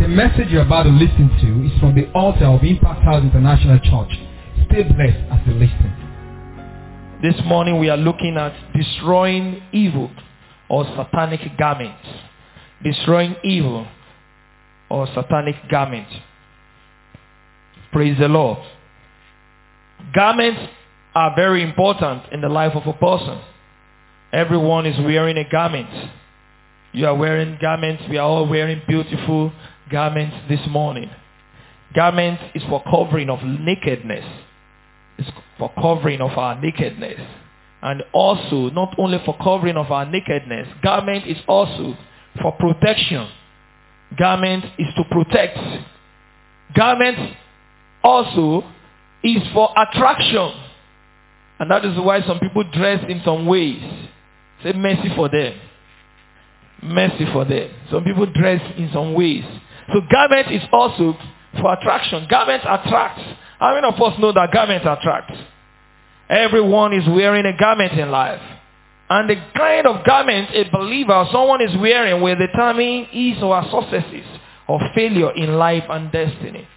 The message you're about to listen to is from the altar of Impact House International Church. Stay blessed as you listen. This morning we are looking at destroying evil or satanic garments. Destroying evil or satanic garment. Praise the Lord. Garments are very important in the life of a person. Everyone is wearing a garment. You are wearing garments. We are all wearing beautiful garments this morning. Garment is for covering of nakedness. It's for covering of our nakedness. And also, not only for covering of our nakedness, garment is also for protection. Garment is to protect. Garment also is for attraction. And that is why some people dress in some ways. Say mercy for them. Mercy for them. Some people dress in some ways. So garment is also for attraction. Garment attracts. How many of us know that garment attracts? Everyone is wearing a garment in life. And the kind of garment a believer or someone is wearing will determine his or her successes or failure in life and destiny.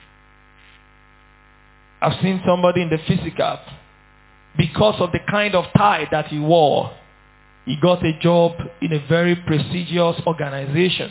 I've seen somebody in the physical, because of the kind of tie that he wore, he got a job in a very prestigious organization.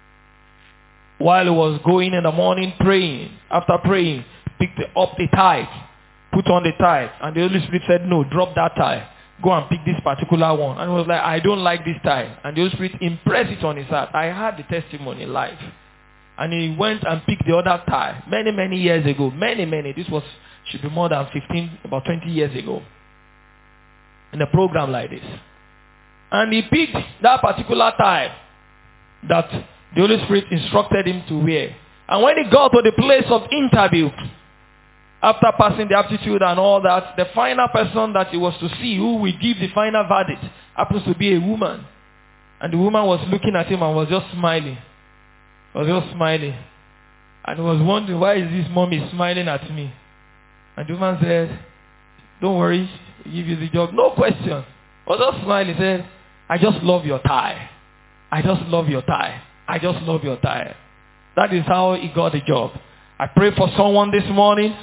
While he was going in the morning praying, after praying, picked up the tie, put on the tie, and the Holy Spirit said, no, drop that tie. Go and pick this particular one. And he was like, I don't like this tie. And the Holy Spirit impressed it on his heart. I had the testimony live. And he went and picked the other tie many years ago. This should be more than 15, about 20 years ago. In a program like this. And he picked that particular tie that the Holy Spirit instructed him to wear. And when he got to the place of interview, after passing the aptitude and all that, the final person that he was to see, who will give the final verdict, happens to be a woman. And the woman was looking at him and was just smiling. And he was wondering, why is this mommy smiling at me? And the woman said, don't worry, we'll give you the job. No question. I was just smiling. He said, I just love your tie. I just love your tie. I just love your tie. That is how he got the job. I pray for someone this morning.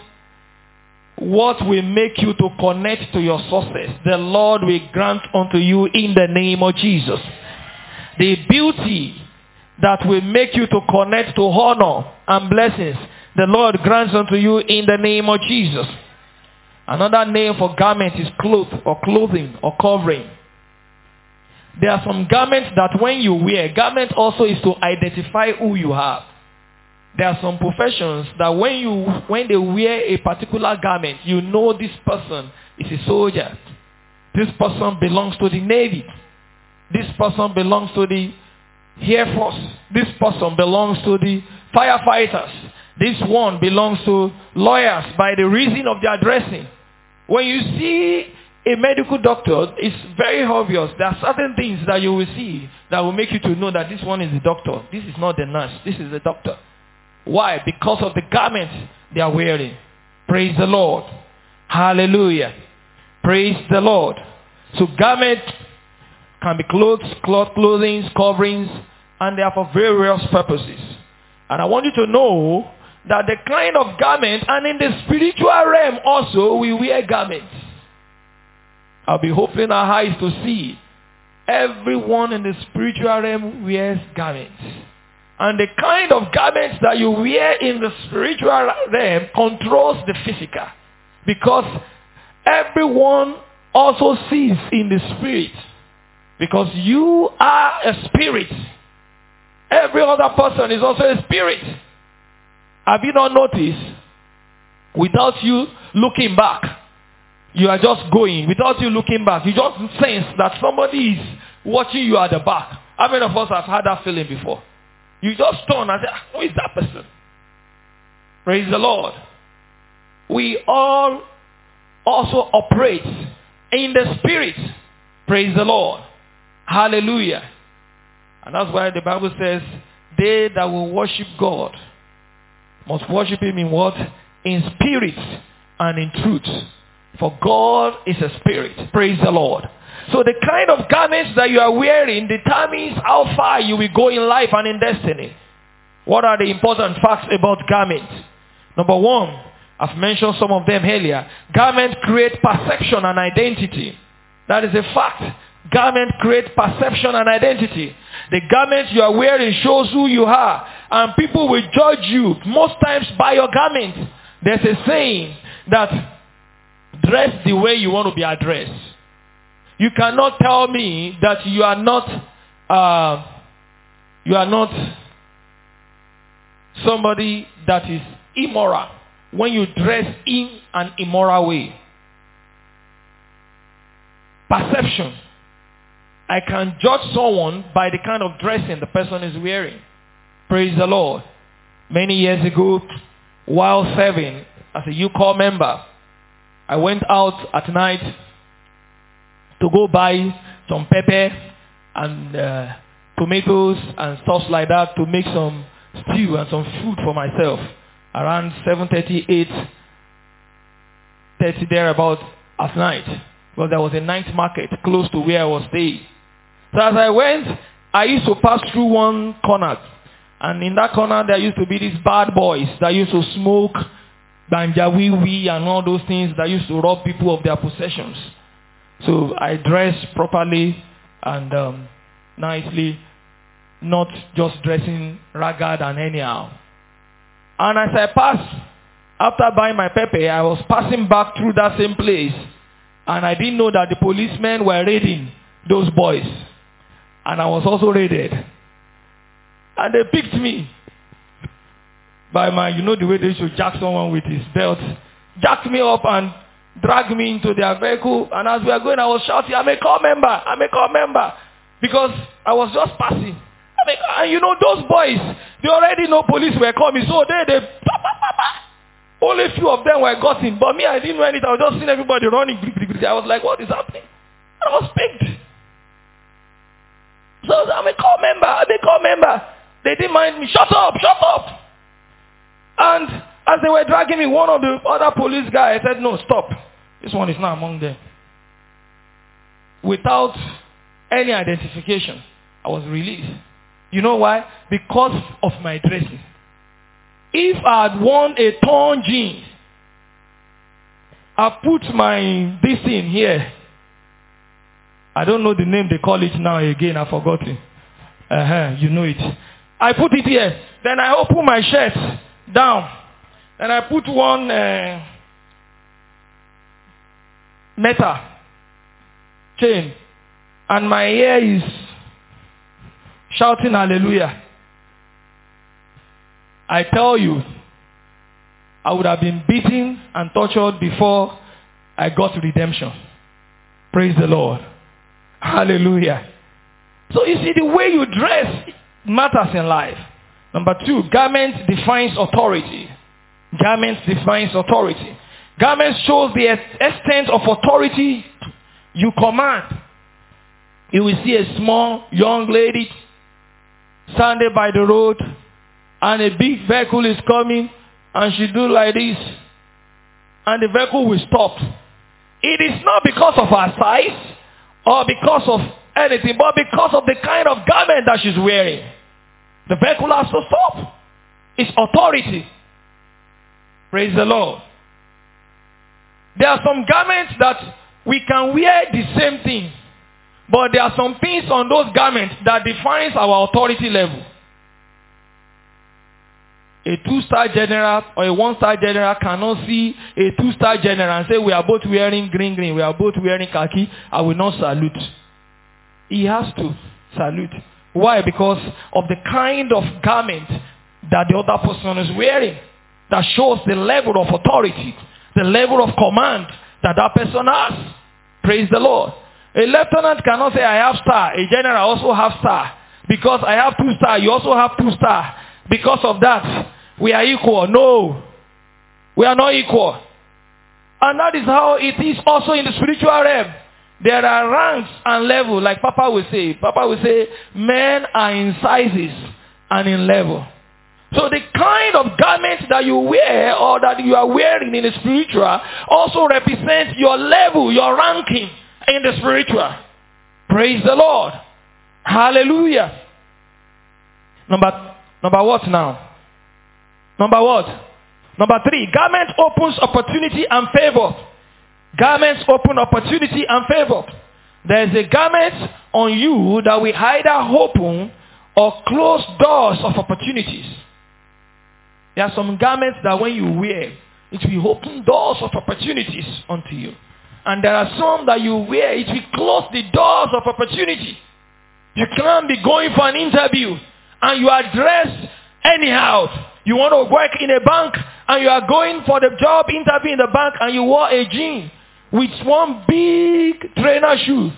What will make you to connect to your success, the Lord will grant unto you in the name of Jesus. The beauty that will make you to connect to honor and blessings, the Lord grants unto you in the name of Jesus. Another name for garment is cloth or clothing or covering. There are some garments that when you wear, garment also is to identify who you are. There are some professions that when they wear a particular garment, you know this person is a soldier. This person belongs to the Navy. This person belongs to the Air Force. This person belongs to the firefighters. This one belongs to lawyers by the reason of their dressing. When you see a medical doctor, it's very obvious. There are certain things that you will see that will make you to know that this one is the doctor. This is not the nurse. This is the doctor. Why? Because of the garments they are wearing. Praise the Lord. Hallelujah. Praise the Lord. So garments can be clothes, clothing, coverings, and they are for various purposes. And I want you to know that the kind of garment, and in the spiritual realm also, we wear garments. I'll be opening our eyes to see. Everyone in the spiritual realm wears garments. And the kind of garments that you wear in the spiritual realm controls the physical. Because everyone also sees in the spirit. Because you are a spirit. Every other person is also a spirit. Have you not noticed? Without you looking back, you are just going. Without you looking back, you just sense that somebody is watching you at the back. How many of us have had that feeling before? You just turn and say, who is that person? Praise the Lord. We all also operate in the spirit. Praise the Lord. Hallelujah. And that's why the Bible says, they that will worship God must worship him in what? In spirit and in truth. For God is a spirit. Praise the Lord. So the kind of garments that you are wearing determines how far you will go in life and in destiny. What are the important facts about garments? Number one, I've mentioned some of them earlier. Garments create perception and identity. That is a fact. Garments create perception and identity. The garment you are wearing shows who you are. And people will judge you most times by your garment. There's a saying that dress the way you want to be addressed. You cannot tell me that you are not somebody that is immoral when you dress in an immoral way. Perception. I can judge someone by the kind of dressing the person is wearing. Praise the Lord. Many years ago, while serving as a UCOR member, I went out at night to go buy some pepper and tomatoes and stuff like that to make some stew and some food for myself. Around 7:30, 8:30 thereabout at night. Because there was a night market close to where I was staying. So as I went, I used to pass through one corner. And in that corner, there used to be these bad boys that used to smoke, ganja, wee and all those things that used to rob people of their possessions. So I dressed properly and nicely, not just dressing ragged and anyhow. And as I passed, after buying my pepper, I was passing back through that same place. And I didn't know that the policemen were raiding those boys. And I was also raided. And they picked me by my, you know the way they should jack someone with his belt. Jacked me up and dragged me into their vehicle. And as we were going, I was shouting, I'm a core member, I'm a core member. Because I was just passing. And you know, those boys, they already know police were coming. So they only a few of them were gotten. But me, I didn't know anything. I was just seeing everybody running. I was like, what is happening? I was picked. So I'm a core member, I'm a core member. They didn't mind me. Shut up, shut up. And as they were dragging me, one of the other police guys said, no, stop. This one is not among them. Without any identification, I was released. You know why? Because of my dressing. If I had worn a torn jeans, I put my this in here. I don't know the name they call it now again. I've forgotten. You know it. I put it here. Then I open my shirt down. And I put one metal chain. And my ear is shouting hallelujah. I tell you, I would have been beaten and tortured before I got redemption. Praise the Lord. Hallelujah. So you see, the way you dress matters in life. Number two, garment defines authority. Garment defines authority. Garment shows the extent of authority you command. You will see a small young lady standing by the road and a big vehicle is coming and she do like this and the vehicle will stop. It is not because of her size or because of anything, but because of the kind of garment that she's wearing. The vehicle has to stop. It's authority. Praise the Lord. There are some garments that we can wear the same thing, but there are some things on those garments that defines our authority level. A 2-star general or a 1-star general cannot see a 2-star general and say, we are both wearing green, we are both wearing khaki, I will not salute. He has to salute. Why? Because of the kind of garment that the other person is wearing. That shows the level of authority, the level of command that that person has. Praise the Lord. A lieutenant cannot say, I have star. A general also have star. Because I have 2 star, you also have 2 star. Because of that, we are equal. No. We are not equal. And that is how it is also in the spiritual realm. There are ranks and levels, like Papa will say. Papa will say, men are in sizes and in level. So the kind of garment that you wear or that you are wearing in the spiritual also represents your level, your ranking in the spiritual. Praise the Lord. Hallelujah. Number Number what now? Number what? Number 3, garment opens opportunity and favor. Garments open opportunity and favor. There is a garment on you that will either open or close doors of opportunities. There are some garments that when you wear, it will open doors of opportunities unto you. And there are some that you wear, it will close the doors of opportunity. You can't be going for an interview and you are dressed anyhow. You want to work in a bank and you are going for the job interview in the bank and you wore a jean with one big trainer shoe.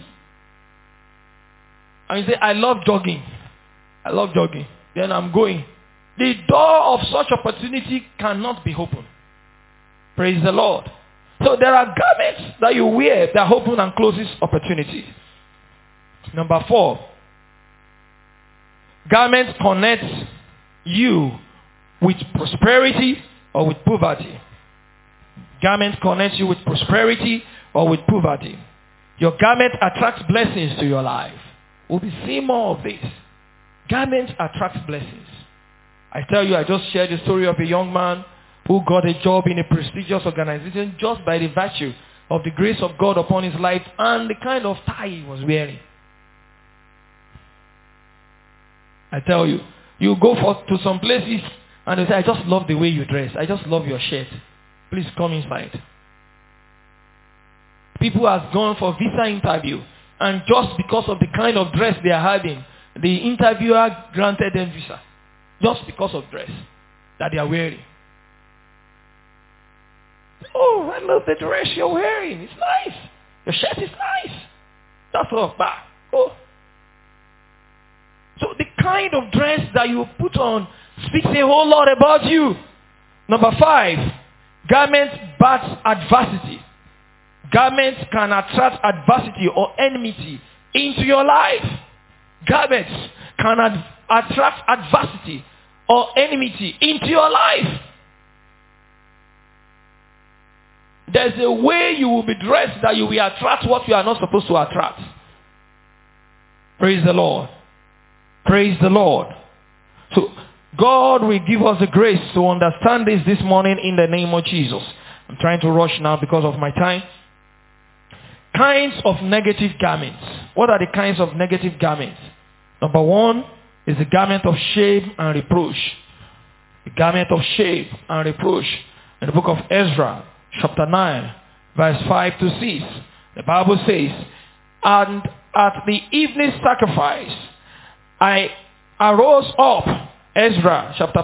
And you say, I love jogging. I love jogging. Then I'm going. The door of such opportunity cannot be opened. Praise the Lord. So there are garments that you wear that open and closes opportunities. Number 4. Garments connect you with prosperity or with poverty. Garment connects you with prosperity or with poverty. Your garment attracts blessings to your life. We'll be seeing more of this. Garment attracts blessings. I tell you, I just shared the story of a young man who got a job in a prestigious organization just by the virtue of the grace of God upon his life and the kind of tie he was wearing. I tell you, you go to some places and they say, I just love the way you dress. I just love your shirt. Please come inside. People have gone for visa interview and just because of the kind of dress they are having, the interviewer granted them visa. Just because of dress that they are wearing. Oh, I love the dress you're wearing. It's nice. Your shirt is nice. That's all back. Oh. So the kind of dress that you put on speaks a whole lot about you. Number 5, garments bat adversity. Garments can attract adversity or enmity into your life. Garments can attract adversity or enmity into your life. There's a way you will be dressed that you will attract what you are not supposed to attract. Praise the Lord. Praise the Lord. So God will give us the grace to understand this morning in the name of Jesus. I'm trying to rush now because of my time. Kinds of negative garments. What are the kinds of negative garments? Number 1 is the garment of shame and reproach. The garment of shame and reproach. In the book of Ezra, chapter 9, verse 5 to 6, the Bible says, and at the evening sacrifice, I arose up, Ezra, chapter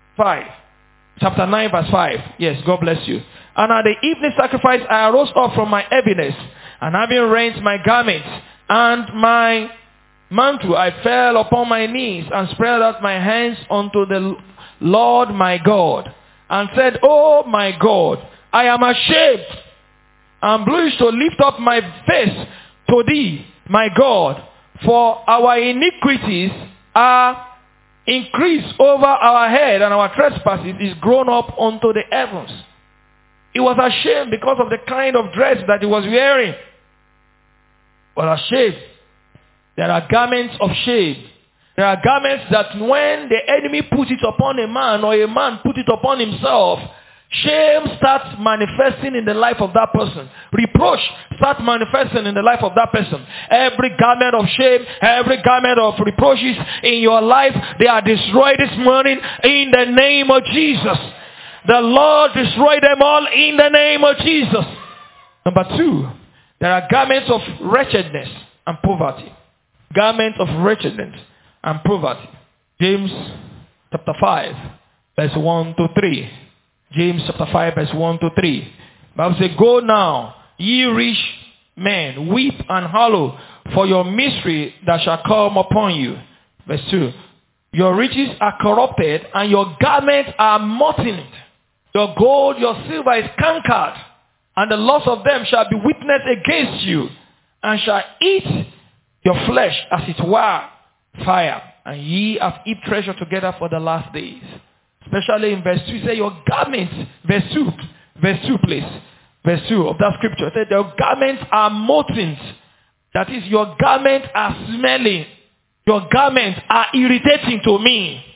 9, verse 5. Yes, God bless you. And at the evening sacrifice, I arose up from my heaviness, and having rent my garments and my mantle, I fell upon my knees and spread out my hands unto the Lord my God, and said, Oh my God, I am ashamed and blush to lift up my face to thee, my God, for our iniquities are increased over our head, and our trespasses is grown up unto the heavens. He was ashamed because of the kind of dress that he was wearing. Was ashamed. There are garments of shame. There are garments that when the enemy puts it upon a man or a man put it upon himself, shame starts manifesting in the life of that person. Reproach starts manifesting in the life of that person. Every garment of shame, every garment of reproaches in your life, they are destroyed this morning in the name of Jesus. The Lord destroy them all in the name of Jesus. Number 2, there are garments of wretchedness and poverty. Garments of wretchedness and poverty. James chapter 5, verse 1 to 3. James chapter 5, verse 1 to 3. Bible says, Go now, ye rich men, weep and howl for your misery that shall come upon you. Verse 2. Your riches are corrupted, and your garments are molten. Your gold, your silver is cankered, and the loss of them shall be witnessed against you, and shall eat your flesh as it were fire, and ye have heaped treasure together for the last days. Especially in verse 2, he said, your garments, verse 2 please, verse 2 of that scripture, said your garments are molten. That is, your garments are smelling. Your garments are irritating to me.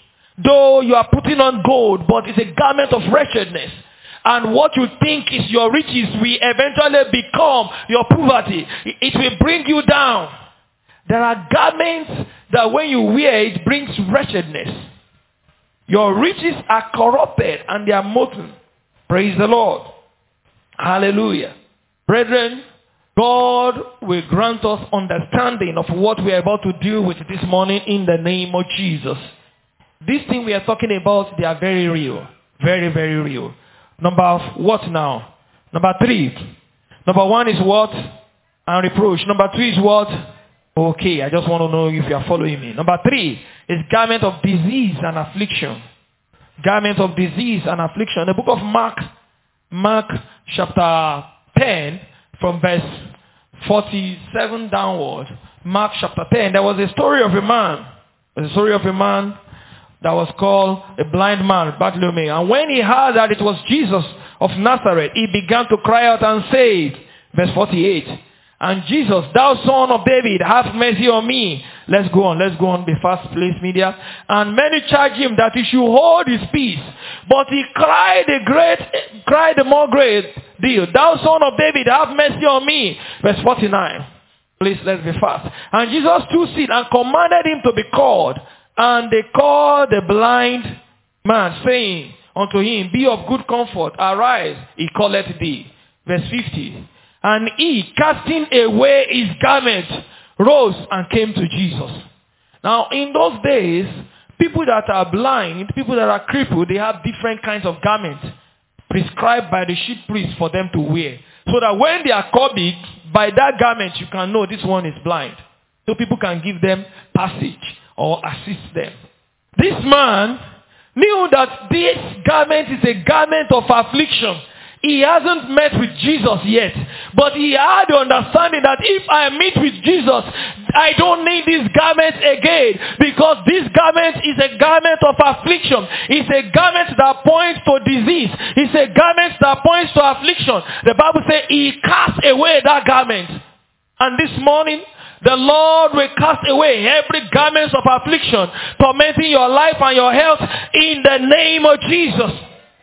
Though you are putting on gold, but it's a garment of wretchedness. And what you think is your riches will eventually become your poverty. It will bring you down. There are garments that when you wear, it brings wretchedness. Your riches are corrupted and they are molten. Praise the Lord. Hallelujah. Brethren, God will grant us understanding of what we are about to deal with this morning in the name of Jesus. These things we are talking about, they are very real. Very, very real. Number what now? Number 3. Number 1 is what? And reproach. Number 2 is what? Okay, I just want to know if you are following me. Number 3 is garment of disease and affliction. Garment of disease and affliction. The book of Mark chapter 10 from verse 47 downward. Mark chapter 10. There was a story of a man. There was a story of a man that was called a blind man, Bartimaeus. And when he heard that it was Jesus of Nazareth, he began to cry out and say, verse 48, and Jesus, thou son of David, have mercy on me. Let's go on, be fast, please, media. And many charged him that he should hold his peace. But he cried the more great deal, thou son of David, have mercy on me. Verse 49. Please, let's be fast. And Jesus took seat and commanded him to be called. And they called the blind man, saying unto him, be of good comfort, arise, he calleth thee. Verse 50. And he, casting away his garment, rose and came to Jesus. Now, in those days, people that are blind, people that are crippled, they have different kinds of garments prescribed by the chief priest for them to wear. So that when they are copied, by that garment, you can know this one is blind. So people can give them passage or assist them. This man knew that this garment is a garment of affliction. He hasn't met with Jesus yet. But he had the understanding that if I meet with Jesus, I don't need this garment again. Because this garment is a garment of affliction. It's a garment that points to disease. It's a garment that points to affliction. The Bible says he cast away that garment. And this morning, the Lord will cast away every garment of affliction tormenting your life and your health in the name of Jesus.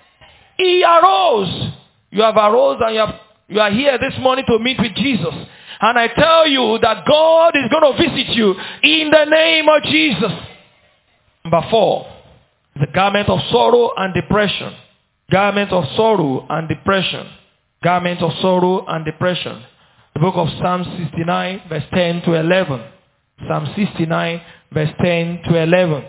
He arose. You have arose and you are here this morning to meet with Jesus. And I tell you that God is going to visit you in the name of Jesus. Number 4, the garment of sorrow and depression. Garment of sorrow and depression. Garment of sorrow and depression. The book of Psalm 69 verse 10 to 11. Psalm 69 verse 10 to 11.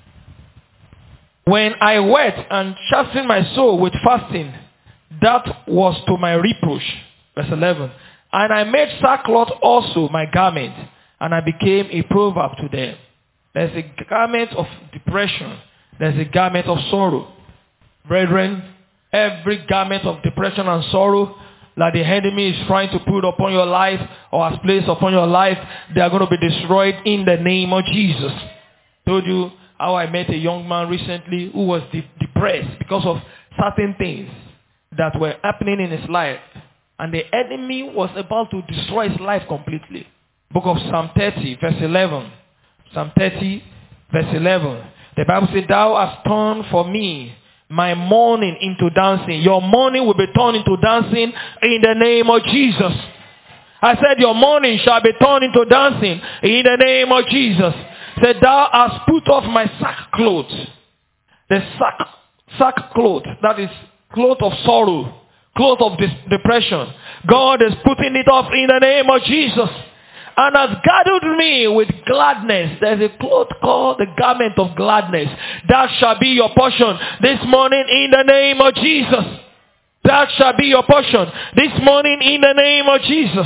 When I wept and chastened my soul with fasting, that was to my reproach. Verse 11. And I made sackcloth also my garment, and I became a proverb to them. There's a garment of depression. There's a garment of sorrow. Brethren, every garment of depression and sorrow that the enemy is trying to put upon your life or has placed upon your life, they are going to be destroyed in the name of Jesus. I told you how I met a young man recently who was depressed because of certain things that were happening in his life. And the enemy was about to destroy his life completely. Book of Psalm 30, verse 11. Psalm 30, verse 11. The Bible says, thou hast turned for me my mourning into dancing. Your mourning will be turned into dancing in the name of Jesus. I said, your mourning shall be turned into dancing in the name of Jesus. Said, thou hast put off my sackcloth. The sackcloth, that is cloth of sorrow, cloth of depression. God is putting it off in the name of Jesus. And has gathered me with gladness. There's a cloth called the garment of gladness. That shall be your portion this morning in the name of Jesus. That shall be your portion this morning in the name of Jesus.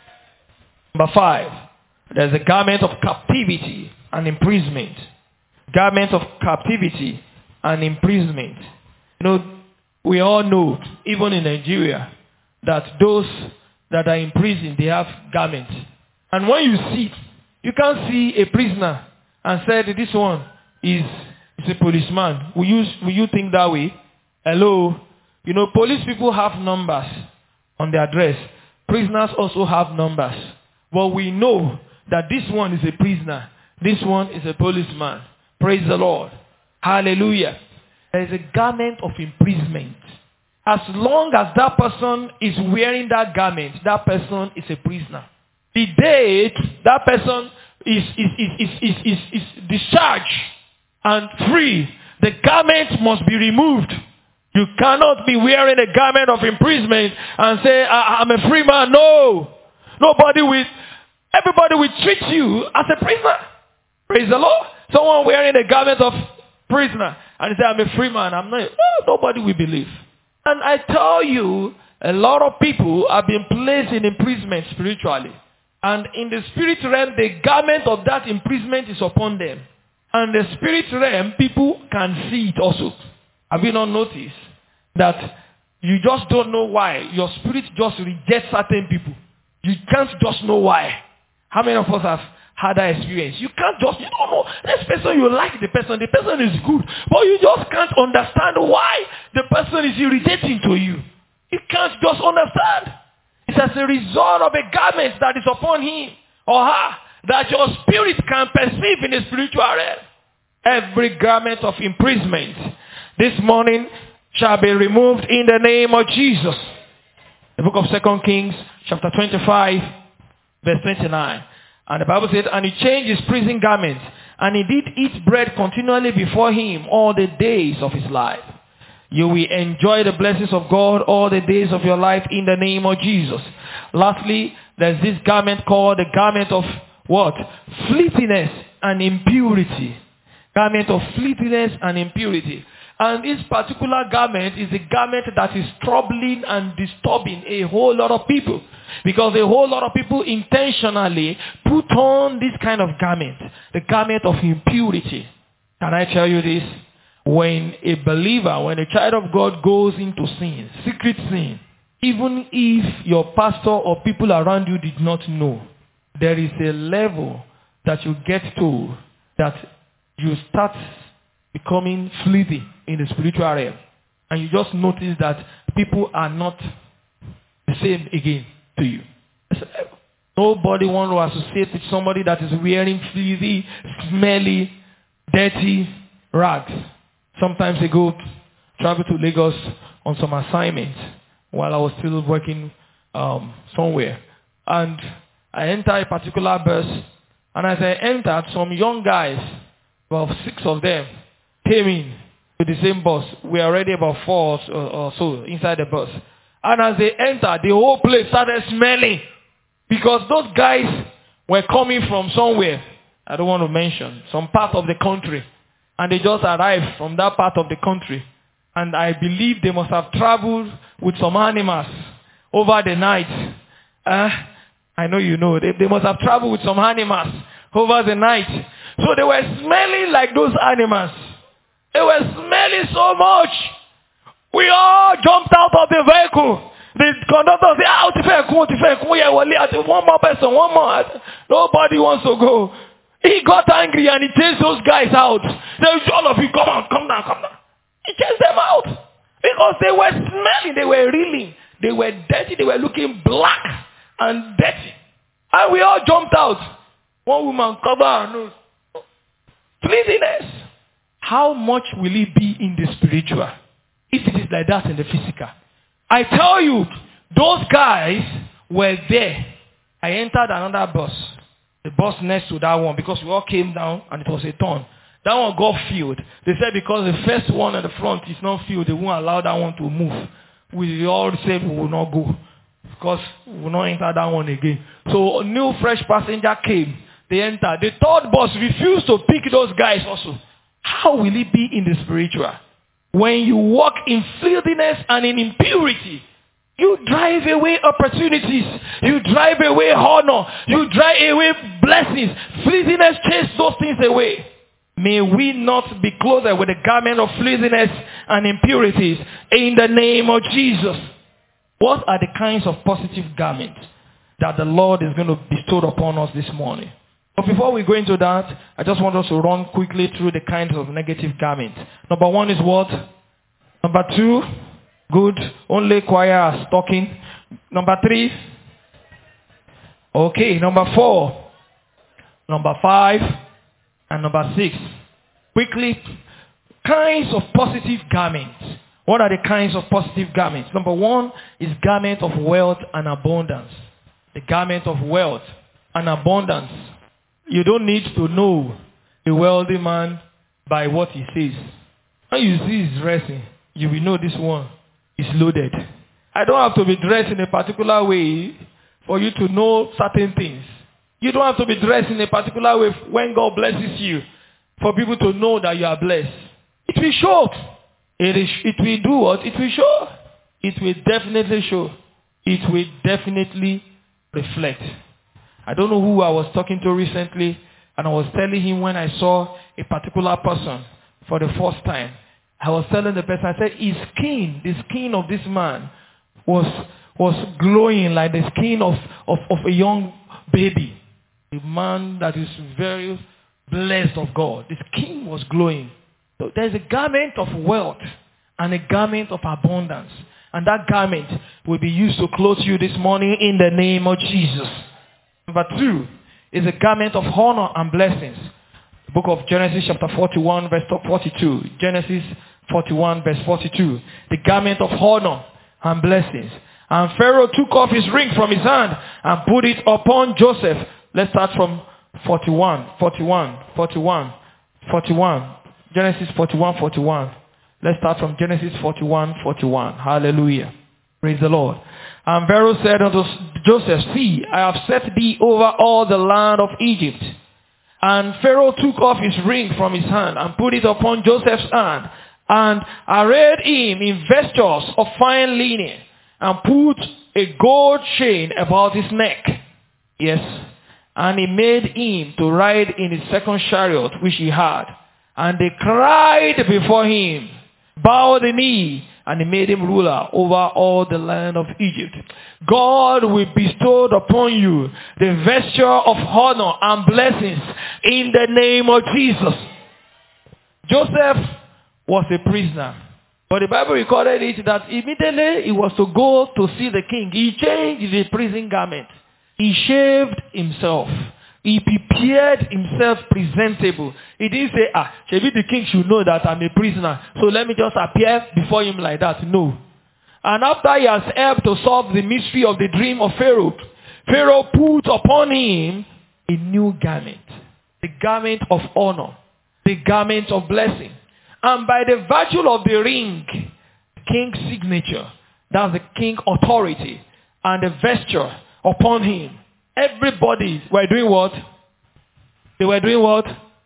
Number 5. There's a garment of captivity and imprisonment. Garment of captivity and imprisonment. You know, we all know, even in Nigeria, that those that are in prison, they have garments. And when you see, you can't see a prisoner and say that this one is a policeman. Will you think that way? Hello? You know, police people have numbers on their dress. Prisoners also have numbers. But we know that this one is a prisoner. This one is a policeman. Praise the Lord. Hallelujah. There is a garment of imprisonment. As long as that person is wearing that garment, that person is a prisoner. The day that person is discharged and free, the garment must be removed. You cannot be wearing a garment of imprisonment and say, I'm a free man. No. Everybody will treat you as a prisoner. Praise the Lord. Someone wearing a garment of prisoner and say, I'm a free man. I'm not. Nobody will believe. And I tell you, a lot of people have been placed in imprisonment spiritually. And in the spirit realm, the garment of that imprisonment is upon them. And the spirit realm, people can see it also. Have you not noticed that you just don't know why? Your spirit just rejects certain people. You can't just know why. How many of us have had that experience? You don't know. This person, you like the person is good. But you just can't understand why the person is irritating to you. You can't just understand. It's as a result of a garment that is upon him or her that your spirit can perceive in the spiritual realm. Every garment of imprisonment this morning shall be removed in the name of Jesus. The book of 2 Kings chapter 25 verse 29. And the Bible said, and he changed his prison garment, and he did eat bread continually before him all the days of his life. You will enjoy the blessings of God all the days of your life in the name of Jesus. Lastly, there's this garment called the garment of what? Fleetiness and impurity. Garment of fleetiness and impurity. And this particular garment is a garment that is troubling and disturbing a whole lot of people. Because a whole lot of people intentionally put on this kind of garment. The garment of impurity. Can I tell you this? When a believer, when a child of God goes into sin, secret sin, even if your pastor or people around you did not know, there is a level that you get to that you start becoming fleeting in the spiritual realm. And you just notice that people are not the same again to you. Nobody wants to associate with somebody that is wearing fleety, smelly, dirty rags. Sometimes ago, traveled to Lagos on some assignment while I was still working somewhere. And I entered a particular bus. And as I entered, some young guys, about 6 of them, came in with the same bus. We are already about 4 or so inside the bus. And as they entered, the whole place started smelling. Because those guys were coming from somewhere. I don't want to mention. Some part of the country. And they just arrived from that part of the country. And I believe they must have traveled with some animals over the night. I know you know. They must have traveled with some animals over the night. So they were smelling like those animals. They were smelling so much. We all jumped out of the vehicle. The conductor said, one more person, one more. Nobody wants to go. He got angry and he chased those guys out. They said, all of you, come down. He chased them out. Because they were smelling, they were reeling. They were dirty, they were looking black and dirty. And we all jumped out. One woman covered her nose. Fleetiness. How much will it be in the spiritual? If it is like that in the physical. I tell you, those guys were there. I entered another bus. The bus next to that one, because we all came down and it was a turn. That one got filled. They said because the first one at the front is not filled, they won't allow that one to move. We all said we will not go. Because we will not enter that one again. So a new fresh passenger came. They entered. The third bus refused to pick those guys also. How will it be in the spiritual? When you walk in filthiness and in impurity, you drive away opportunities. You drive away honor. You drive away blessings. Filthiness chases those things away. May we not be clothed with a garment of filthiness and impurities in the name of Jesus. What are the kinds of positive garments that the Lord is going to bestow upon us this morning? But before we go into that, I just want us to run quickly through the kinds of negative garments. Number 1 is what? Number 2, good, only choir are talking. Number 3, okay. Number 4, number 5, and number 6. Quickly, Kinds of positive garments. What are the kinds of positive garments? Number one is garment of wealth and abundance. The garment of wealth and abundance. You don't need to know a wealthy man by what he says. When you see his dressing, you will know this one is loaded. I don't have to be dressed in a particular way for you to know certain things. You don't have to be dressed in a particular way when God blesses you for people to know that you are blessed. It will show. It will do what? It will show. It will definitely show. It will definitely reflect. I don't know who I was talking to recently, and I was telling him when I saw a particular person for the first time. I was telling the person, I said, his skin, the skin of this man was glowing like the skin of a young baby. A man that is very blessed of God. The skin was glowing. So there's a garment of wealth and a garment of abundance. And that garment will be used to clothe you this morning in the name of Jesus. Number two is a garment of honor and blessings. The book of Genesis chapter 41 verse 42. Genesis 41 verse 42. The garment of honor and blessings. And Pharaoh took off his ring from his hand and put it upon Joseph. Let's start from 41. Genesis 41. Let's start from Genesis 41. Hallelujah. Praise the Lord. And Pharaoh said unto Joseph, see, I have set thee over all the land of Egypt. And Pharaoh took off his ring from his hand and put it upon Joseph's hand and arrayed him in vestures of fine linen and put a gold chain about his neck. Yes. And he made him to ride in his second chariot which he had. And they cried before him, bowed the knee, and he made him ruler over all the land of Egypt. God will bestow upon you the vesture of honor and blessings in the name of Jesus. Joseph was a prisoner. But the Bible recorded it that immediately he was to go to see the king. He changed his prison garment. He shaved himself. He prepared himself presentable. He didn't say, maybe the king should know that I'm a prisoner, so let me just appear before him like that. No. And after he has helped to solve the mystery of the dream of Pharaoh, Pharaoh put upon him a new garment. The garment of honor. The garment of blessing. And by the virtue of the ring, the king's signature, that's the king's authority, and the vesture upon him, everybody were doing what? They were doing what?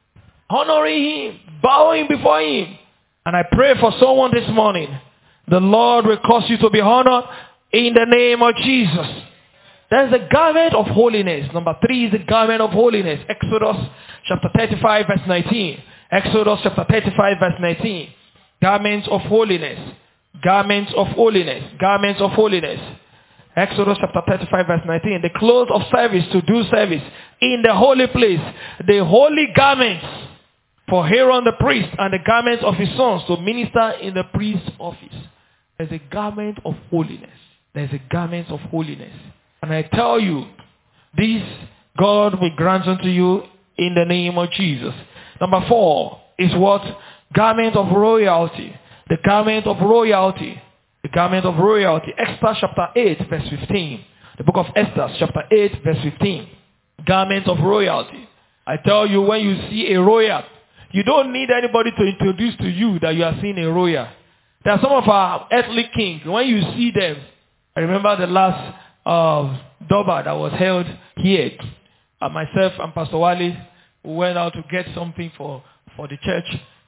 Honoring him, bowing before him. And I pray for someone this morning. The Lord will cause you to be honored in the name of Jesus. There's a garment of holiness. Number 3 is the garment of holiness. Exodus chapter 35 verse 19. Exodus chapter 35 verse 19. Garments of holiness. Garments of holiness. Garments of holiness. Exodus chapter 35 verse 19. The clothes of service to do service in the holy place. The holy garments for Aaron the priest and the garments of his sons to minister in the priest's office. There's a garment of holiness. There's a garment of holiness. And I tell you, this God will grant unto you in the name of Jesus. Number 4 is what? Garment of royalty. The garment of royalty. The garment of royalty. Esther chapter 8 verse 15. The book of Esther chapter 8 verse 15. Garment of royalty. I tell you, when you see a royal, you don't need anybody to introduce to you that you are seeing a royal. There are some of our earthly kings. When you see them, I remember the last Durbar that was held here. Myself and Pastor Wally went out to get something for the church,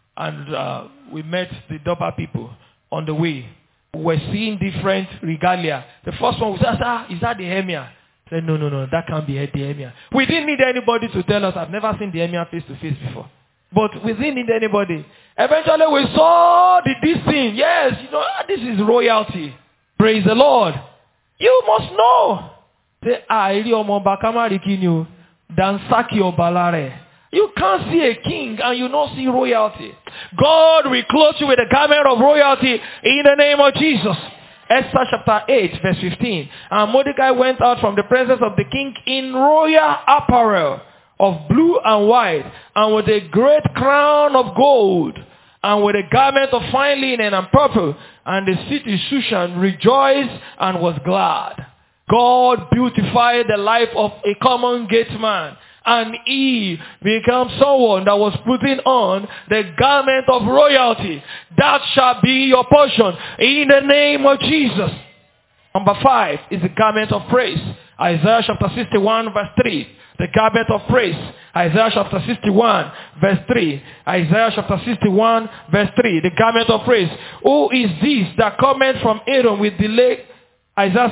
and we met the Durbar people on the way. We were seeing different regalia. The first one was, is that the emir? I said, no, that can't be the emir. We didn't need anybody to tell us. I've never seen the emir face to face before. But we didn't need anybody. Eventually we saw this thing. Yes, this is royalty. Praise the Lord. You must know. You can't see a king and you don't see royalty. God will clothe you with a garment of royalty in the name of Jesus. Esther chapter 8 verse 15. And Mordecai went out from the presence of the king in royal apparel of blue and white, and with a great crown of gold, and with a garment of fine linen and purple. And the city Shushan rejoiced and was glad. God beautified the life of a common gate man, and he became someone that was putting on the garment of royalty. That shall be your portion in the name of Jesus. Number 5 is the garment of praise. Isaiah chapter 61 verse 3. The garment of praise. Isaiah chapter 61 verse 3. Isaiah chapter 61 verse 3. The garment of praise. Who is this that cometh from Aaron with delay? Isaiah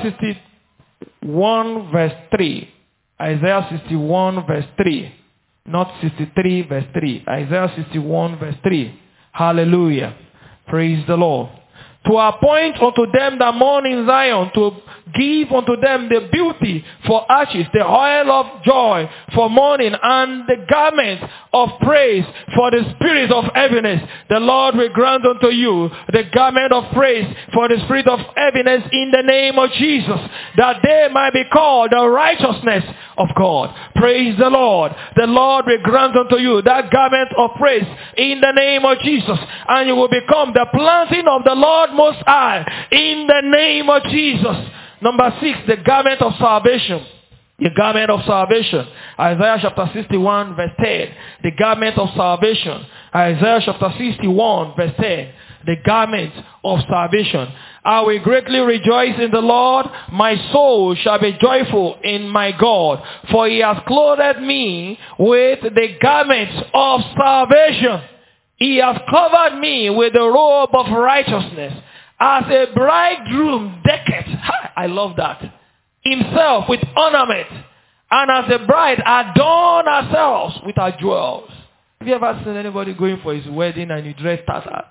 61 verse 3. Isaiah 61 verse 3. Not 63 verse 3. Isaiah 61 verse 3. Hallelujah. Praise the Lord. To appoint unto them that mourn in Zion, to give unto them the beauty for ashes, the oil of joy for mourning, and the garment of praise for the spirit of heaviness. The Lord will grant unto you the garment of praise for the spirit of heaviness in the name of Jesus, that they might be called the righteousness of God. Praise the Lord. The Lord will grant unto you that garment of praise in the name of Jesus, and you will become the planting of the Lord Most High in the name of Jesus. Number 6, the garment of salvation. The garment of salvation. Isaiah chapter 61 verse 10. The garment of salvation. Isaiah chapter 61 verse 10. The garment of salvation. I will greatly rejoice in the Lord. My soul shall be joyful in my God. For he has clothed me with the garments of salvation. He has covered me with the robe of righteousness. As a bridegroom decketh, I love that, himself with ornament, and as a bride adorn ourselves with our jewels. Have you ever seen anybody going for his wedding and you dress tattered?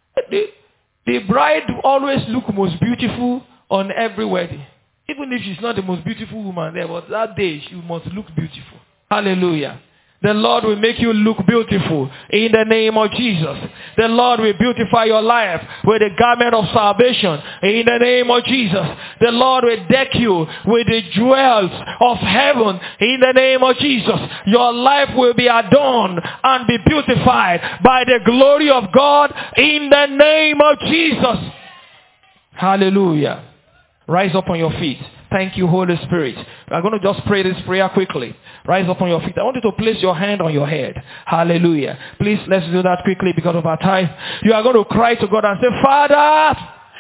The bride always look most beautiful on every wedding. Even if she's not the most beautiful woman there, but that day she must look beautiful. Hallelujah. The Lord will make you look beautiful in the name of Jesus. The Lord will beautify your life with the garment of salvation in the name of Jesus. The Lord will deck you with the jewels of heaven in the name of Jesus. Your life will be adorned and be beautified by the glory of God in the name of Jesus. Hallelujah. Rise up on your feet. Thank you, Holy Spirit. We are going to just pray this prayer quickly. Rise up on your feet. I want you to place your hand on your head. Hallelujah. Please, let's do that quickly because of our time. You are going to cry to God and say, Father,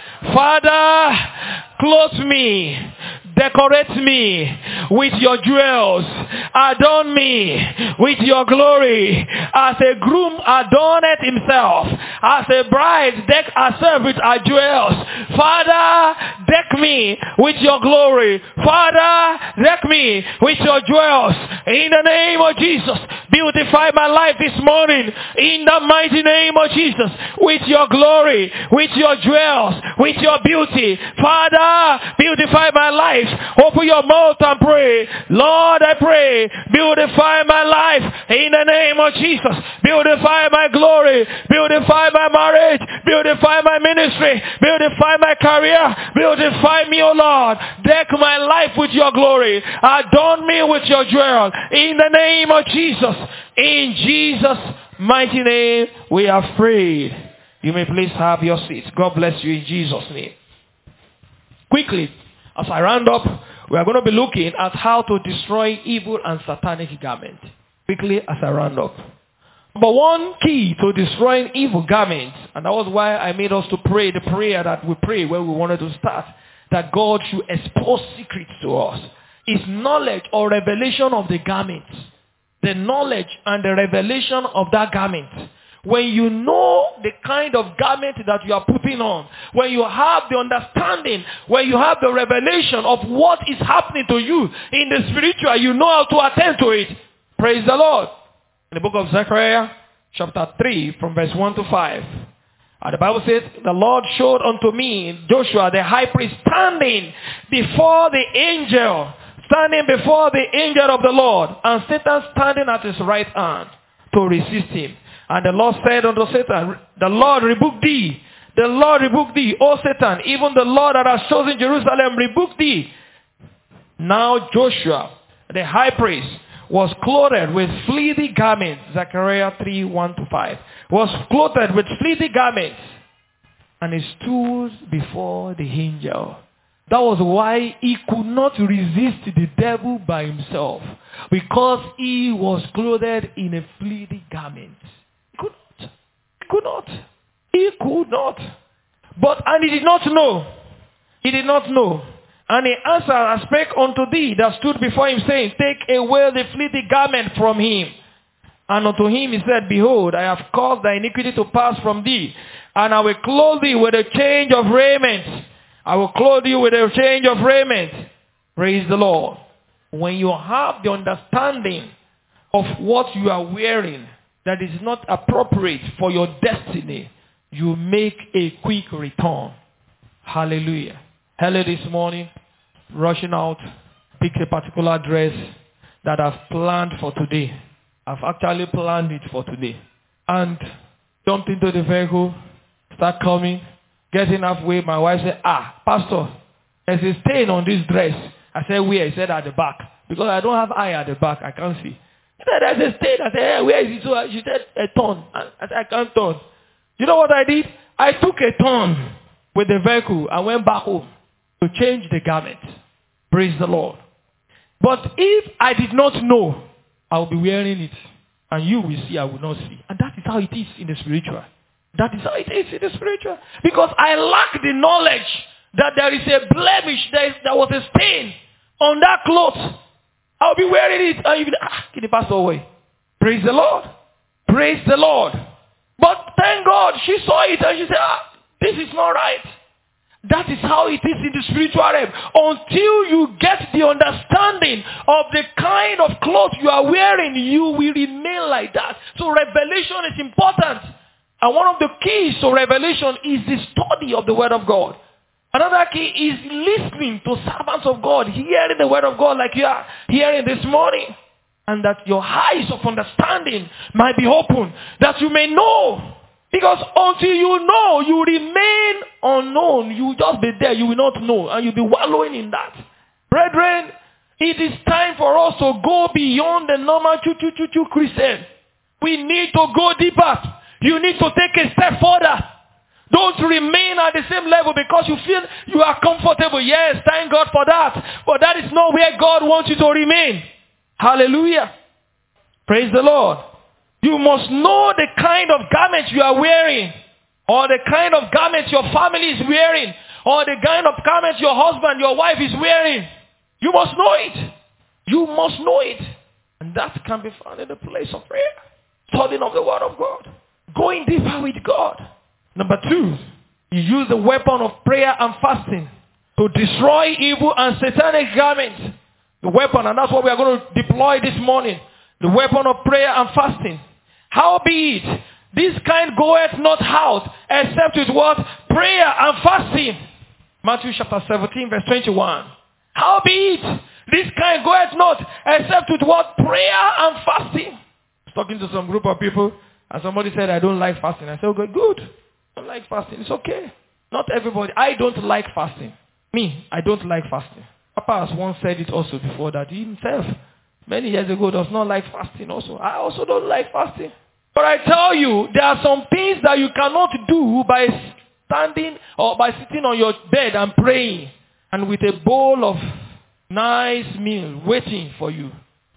clothe me, decorate me with your jewels, adorn me with your glory, as a groom adorneth himself, as a bride deck herself with her jewels. Father, deck me with your glory. Father, deck me with your jewels. In the name of Jesus, beautify my life this morning. In the mighty name of Jesus, with your glory, with your jewels, with your beauty. Father, beautify my life. Open your mouth and pray. Lord, I pray, beautify my life in the name of Jesus. Beautify my glory. Beautify my marriage. Beautify my ministry. Beautify my career. Beautify me, O Lord. Deck my life with your glory. Adorn me with your jewel in the name of Jesus. In Jesus' mighty name we have prayed. You may please have your seats. God bless you in Jesus' name. Quickly, as I round up, we are going to be looking at how to destroy evil and satanic garments. Quickly, as I round up. Number one key to destroying evil garments, and that was why I made us to pray the prayer that we pray when we wanted to start, that God should expose secrets to us, is knowledge or revelation of the garments. The knowledge and the revelation of that garment. When you know the kind of garment that you are putting on, when you have the understanding, when you have the revelation of what is happening to you in the spiritual, you know how to attend to it. Praise the Lord. In the book of Zechariah, chapter 3, from verse 1 to 5. The Bible says, the Lord showed unto me Joshua the high priest standing before the angel of the Lord, and Satan standing at his right hand to resist him. And the Lord said unto Satan, the Lord rebuke thee. The Lord rebuke thee, O Satan. Even the Lord that has chosen Jerusalem rebuke thee. Now Joshua, the high priest, was clothed with fleecy garments. Zechariah 3:1-5. Was clothed with fleecy garments. And he stood before the angel. That was why he could not resist the devil by himself. Because he was clothed in a fleecy garment. He could not. He could not. He could not. And he did not know. He did not know. And he answered and spake unto thee that stood before him, saying, Take away the fleecy garment from him. And unto him he said, Behold, I have caused thy iniquity to pass from thee, and I will clothe thee with a change of raiment. I will clothe you with a change of raiment. Praise the Lord. When you have the understanding of what you are wearing that is not appropriate for your destiny, you make a quick return. Hallelujah. Early this morning, rushing out, pick a particular dress that I've planned for today. I've actually planned it for today. And jumped into the vehicle, start coming, getting halfway. My wife said, Pastor, there's a stain on this dress. I said, where? He said, at the back. Because I don't have eye at the back. I can't see. He said, there's a stain. I said, hey, where is it? So she said, a turn. I said, I can't turn. You know what I did? I took a turn with the vehicle and went back home to change the garment. Praise the Lord. But if I did not know, I will be wearing it. And you will see, I will not see. And that is how it is in the spiritual. That is how it is in the spiritual. Because I lack the knowledge that there is a blemish, there was a stain on that cloth. I'll be wearing it and you'll be like, get the pastor away. Praise the Lord. Praise the Lord. But thank God, she saw it and she said, this is not right. That is how it is in the spiritual realm. Until you get the understanding of the kind of clothes you are wearing, you will remain like that. So revelation is important. And one of the keys to revelation is the study of the Word of God. Another key is listening to servants of God, hearing the Word of God like you are hearing this morning. And that your eyes of understanding might be open, that you may know. Because until you know, you remain unknown. You will just be there. You will not know. And you'll be wallowing in that. Brethren, it is time for us to go beyond the normal Christian. We need to go deeper. You need to take a step further. Don't remain at the same level because you feel you are comfortable. Yes, thank God for that. But that is not where God wants you to remain. Hallelujah. Praise the Lord. You must know the kind of garments you are wearing, or the kind of garments your family is wearing, or the kind of garments your husband, your wife is wearing. You must know it. You must know it. And that can be found in the place of prayer. Studying of the Word of God. Going deeper with God. Number 2, you use the weapon of prayer and fasting to destroy evil and satanic garments. The weapon, and that's what we are going to deploy this morning. The weapon of prayer and fasting. Howbeit, this kind goeth not out, except with what? Prayer and fasting. Matthew chapter 17, verse 21. Howbeit, this kind goeth not, except with what? Prayer and fasting. I was talking to some group of people, and somebody said, I don't like fasting. I said, okay, good. I don't like fasting. It's okay. Not everybody. I don't like fasting. Me, I don't like fasting. Papa has once said it also before that he himself, many years ago, does not like fasting also. I also don't like fasting. But I tell you, there are some things that you cannot do by standing or by sitting on your bed and praying and with a bowl of nice meal waiting for you.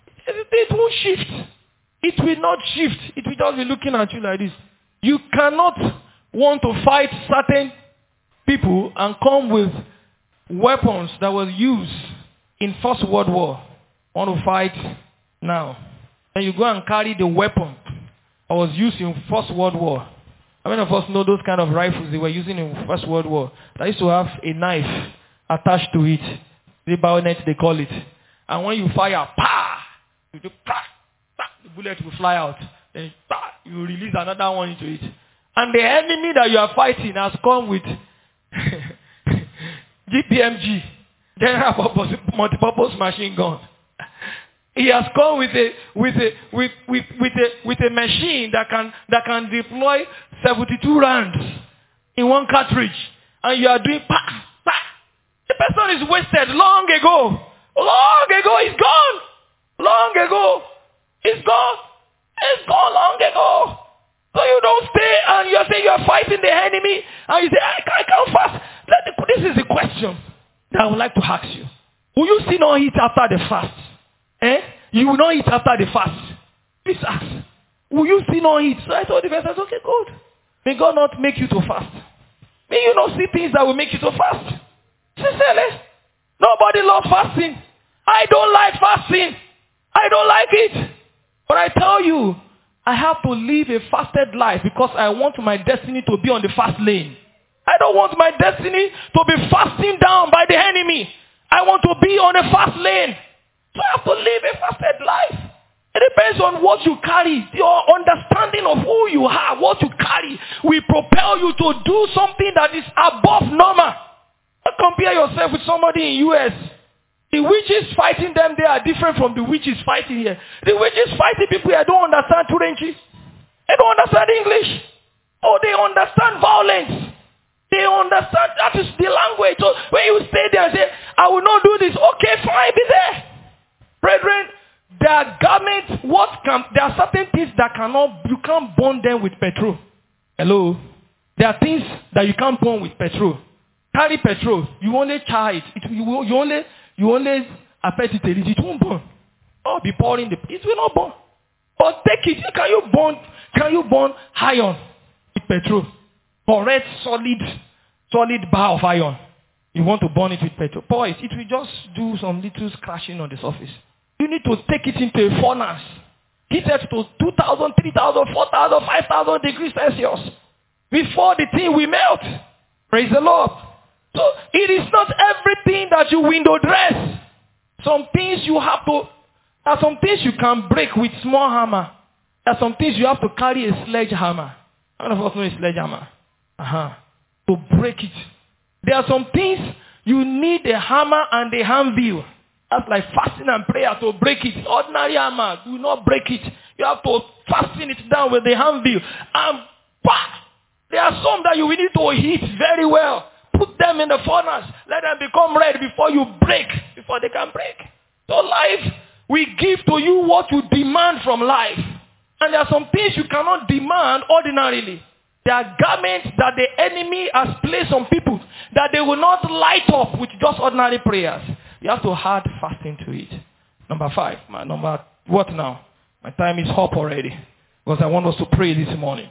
It won't shift. It will not shift. It will just be looking at you like this. You cannot want to fight certain people and come with weapons that were used in First World War. Want to fight now. And you go and carry the weapon that was used in First World War. How many of us know those kind of rifles they were using in First World War? They used to have a knife attached to it. The bayonet, they call it. And when you fire, pa! You do pa! Pa! The bullet will fly out. Then pa! You release another one into it. And the enemy that you are fighting has come with GPMG, General Purpose Multipurpose Machine Gun. He has come with a machine that can deploy 72 rounds in one cartridge, and you are doing pa pa. The person is wasted long ago. Long ago, he's gone. Long ago. It's gone. It's gone long ago. So you don't stay and you're saying you're fighting the enemy and you say, I can't fast. This is the question that I would like to ask you. Will you still not eat after the fast? You will not eat after the fast. Please ask. Will you still not eat? So I told the person, okay, good. May God not make you to fast. May you not see things that will make you to fast. Sincerely. Nobody loves fasting. I don't like fasting. I don't like it. But I tell you, I have to live a fasted life because I want my destiny to be on the fast lane. I don't want my destiny to be fasting down by the enemy. I want to be on a fast lane. So I have to live a fasted life. It depends on what you carry. Your understanding of who you are, what you carry, will propel you to do something that is above normal. Don't compare yourself with somebody in US. The witches fighting them there are different from the witches fighting here. The witches fighting people here don't understand Turanchi. They don't understand English. Oh, they understand violence. They understand that is the language. So when you stay there and say, I will not do this, okay, fine, be there. Brethren, there are garments, there are certain things that you can't burn them with petrol. Hello? There are things that you can't burn with petrol. Carry petrol, you only charge it. You only affect it a little, it won't burn. Or be pouring it will not burn. But take it, can you burn iron with petrol? Correct, solid bar of iron. You want to burn it with petrol. Pour it will just do some little scratching on the surface. You need to take it into a furnace. Heat it to 2,000, 3,000, 4,000, 5,000 degrees Celsius. Before the thing will melt. Praise the Lord. So it is not everything that you window dress. Some things there are some things you can break with small hammer. There are some things you have to carry a sledgehammer. None of us know a sledgehammer. To break it. There are some things you need a hammer and a anvil. That's like fasting and prayer to break it. Ordinary hammer, do not break it. You have to fasten it down with the anvil. And there are some that you will need to heat very well. Put them in the furnace. Let them become red before you break. Before they can break. So life, we give to you what you demand from life. And there are some things you cannot demand ordinarily. There are garments that the enemy has placed on people that they will not light up with just ordinary prayers. You have to add fasting to it. Number 5. What now? My time is up already. Because I want us to pray this morning.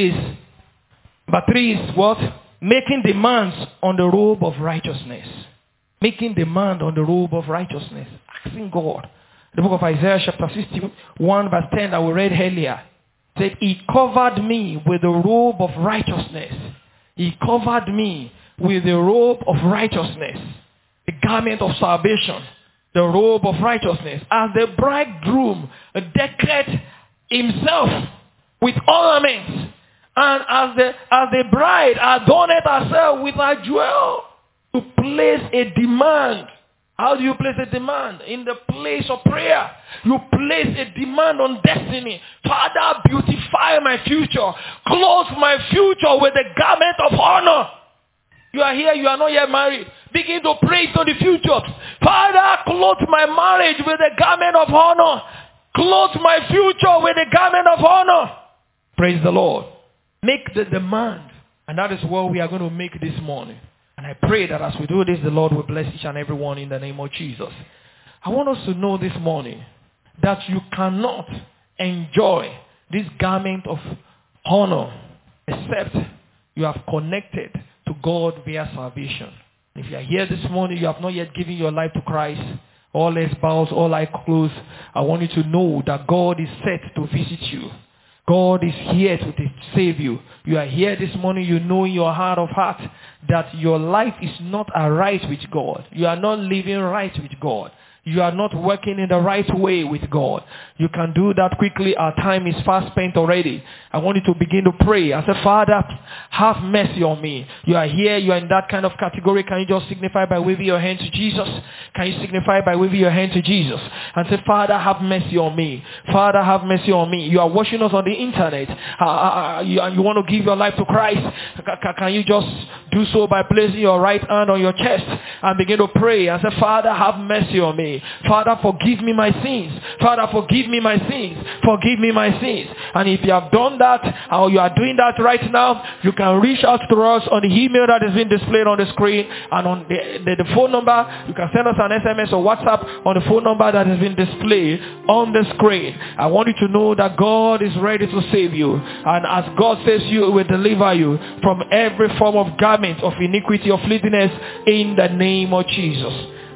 Number 3 is what? Making demands on the robe of righteousness. Making demand on the robe of righteousness. Asking God. The book of Isaiah chapter 61 verse 10 that we read earlier. Said, He covered me with the robe of righteousness. He covered me with the robe of righteousness. The garment of salvation. The robe of righteousness. As the bridegroom decked himself with ornaments. And as the bride adorned herself with her jewel. To place a demand. How do you place a demand? In the place of prayer. You place a demand on destiny. Father, beautify my future. Clothe my future with a garment of honor. You are here, you are not yet married. Begin to pray to the future. Father, clothe my marriage with a garment of honor. Clothe my future with a garment of honor. Praise the Lord. Make the demand. And that is what we are going to make this morning. And I pray that as we do this, the Lord will bless each and every one in the name of Jesus. I want us to know this morning that you cannot enjoy this garment of honor except you have connected to God via salvation. If you are here this morning, you have not yet given your life to Christ, all heads bows, all eyes closed, I want you to know that God is set to visit you. God is here to save you. You are here this morning, you know in your heart of heart that your life is not right with God. You are not living right with God. You are not working in the right way with God. You can do that quickly. Our time is fast spent already. I want you to begin to pray. I say, Father, have mercy on me. You are here. You are in that kind of category. Can you just signify by waving your hand to Jesus? Can you signify by waving your hand to Jesus? And say, Father, have mercy on me. Father, have mercy on me. You are watching us on the internet. You want to give your life to Christ. Can you just do so by placing your right hand on your chest and begin to pray and say, Father, have mercy on me. me. Father, forgive me my sins. Father, forgive me my sins. Forgive me my sins. And if you have done that, or you are doing that right now, you can reach out to us on the email that is being displayed on the screen, and on the phone number. You can send us an SMS or WhatsApp on the phone number that has been displayed on the screen. I want you to know that God is ready to save you. And as God saves you, He will deliver you from every form of garment of iniquity, of filthiness, in the name of Jesus.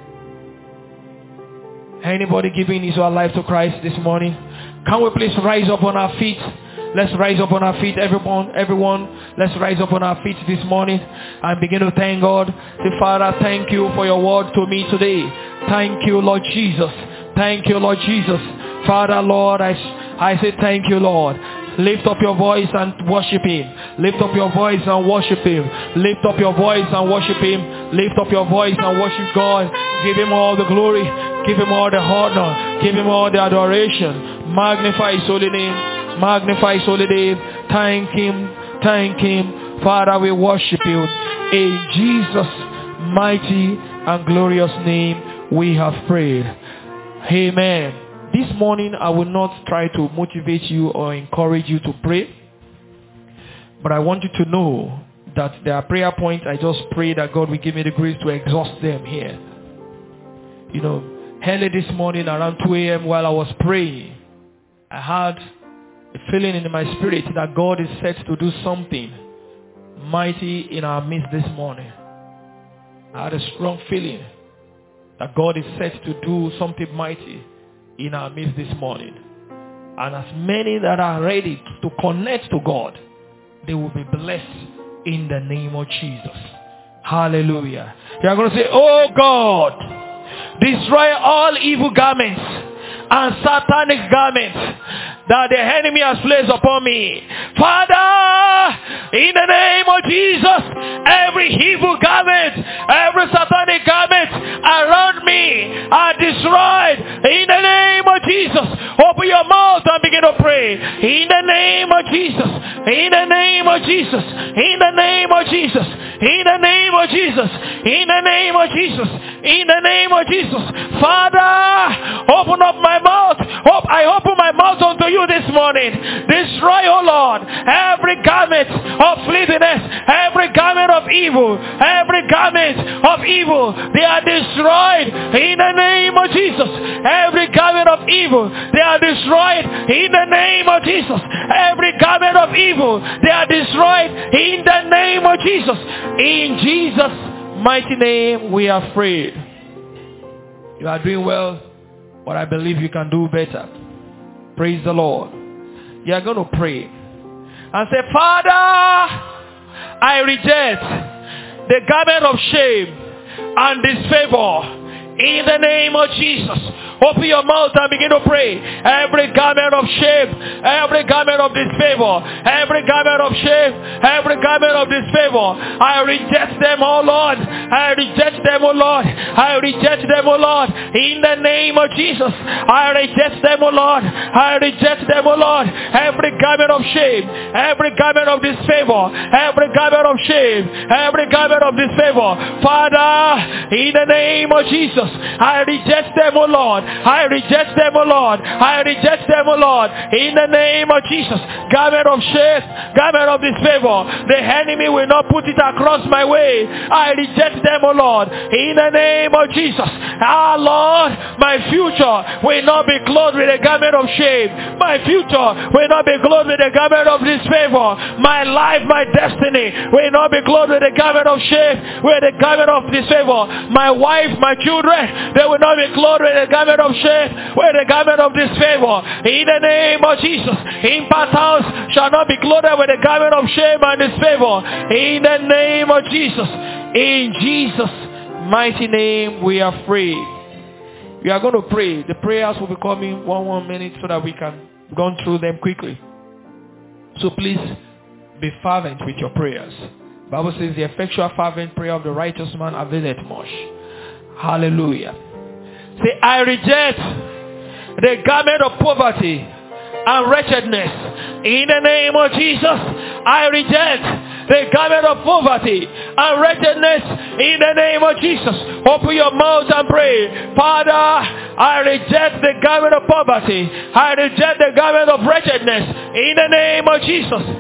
Anybody giving his or her life to Christ this morning? Can we please rise up on our feet? Let's rise up on our feet, everyone. Let's rise up on our feet this morning and begin to thank God. Say, Father, thank you for your word to me today. Thank you, Lord Jesus. Thank you, Lord Jesus. Father, Lord, I say thank you, Lord. Lift up your voice and worship Him. Lift up your voice and worship Him. Lift up your voice and worship Him. Lift up your voice and worship God. Give Him all the glory. Give Him all the honor. Give Him all the adoration. Magnify His holy name. Magnify His holy name. Thank Him. Thank Him. Father, we worship You. In Jesus' mighty and glorious name we have prayed. Amen. This morning, I will not try to motivate you or encourage you to pray. But I want you to know that there are prayer points. I just pray that God will give me the grace to exhaust them here. You know, early this morning around 2 a.m. while I was praying, I had a feeling in my spirit that God is set to do something mighty in our midst this morning. I had a strong feeling that God is set to do something mighty in our midst this morning. And as many that are ready to connect to God, they will be blessed in the name of Jesus. Hallelujah. You are going to say, oh God, destroy all evil garments and satanic garments that the enemy has placed upon me. Father, in the name of Jesus, every evil garment, every satanic garment around me are destroyed. In the name of Jesus, open your mouth and begin to pray. In the name of Jesus, in the name of Jesus, in the name of Jesus, in the name of Jesus, in the name of Jesus, in the name of Jesus. Father, open up my mouth. I open my mouth unto You this morning. Destroy, oh Lord, every garment of filthiness, every garment of evil, every garment of evil. They are destroyed in the name of Jesus. Every garment of evil, they are destroyed in the name of Jesus. Every garment of evil, they are destroyed in the name of Jesus. In Jesus' mighty name we are prayed. You are doing well, but I believe you can do better. Praise the Lord. You are going to pray and say, Father, I reject the garment of shame and disfavor in the name of Jesus. Open your mouth and begin to pray. Every garment of shame, every garment of disfavor, every garment of shame, every garment of disfavor, I reject them, oh Lord. I reject them, oh Lord. I reject them, oh Lord. In the name of Jesus, I reject them, oh Lord. I reject them, oh Lord. Every garment of shame, every garment of disfavor, every garment of shame, every garment of disfavor, Father, in the name of Jesus, I reject them, oh Lord. I reject them, O Lord. I reject them, O Lord. In the name of Jesus. Garment of shame, garment of disfavor. The enemy will not put it across my way. I reject them, O Lord. In the name of Jesus. Our Lord, my future will not be clothed with a garment of shame. My future will not be clothed with a garment of disfavor. My life, my destiny will not be clothed with a garment of shame, with a garment of disfavor. My wife, my children, they will not be clothed with a garment of shame, with a garment of disfavor. In the name of Jesus. Impact House shall not be clothed with a garment of shame and disfavor. In the name of Jesus. In Jesus' mighty name we are free. We are going to pray. The prayers will be coming one minute so that we can go through them quickly. So please be fervent with your prayers. The Bible says the effectual fervent prayer of the righteous man availeth much. Hallelujah. Say, I reject the garment of poverty and wretchedness. In the name of Jesus, I reject the garment of poverty and wretchedness in the name of Jesus. Open your mouth and pray. Father, I reject the garment of poverty. I reject the garment of wretchedness in the name of Jesus.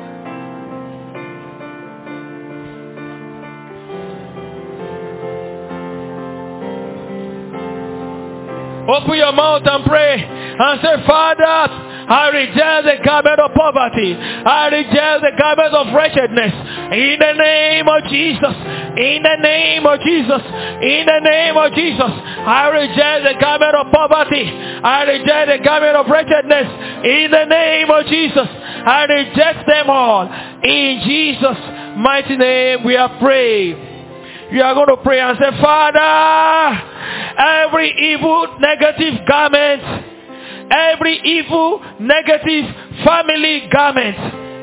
Open your mouth and pray and say, Father, I reject the garment of poverty. I reject the garment of wretchedness. In the name of Jesus. In the name of Jesus. In the name of Jesus. I reject the garment of poverty. I reject the garment of wretchedness. In the name of Jesus. I reject them all. In Jesus' mighty name we are praying. You are going to pray and say, Father, every evil negative garment, every evil negative family garment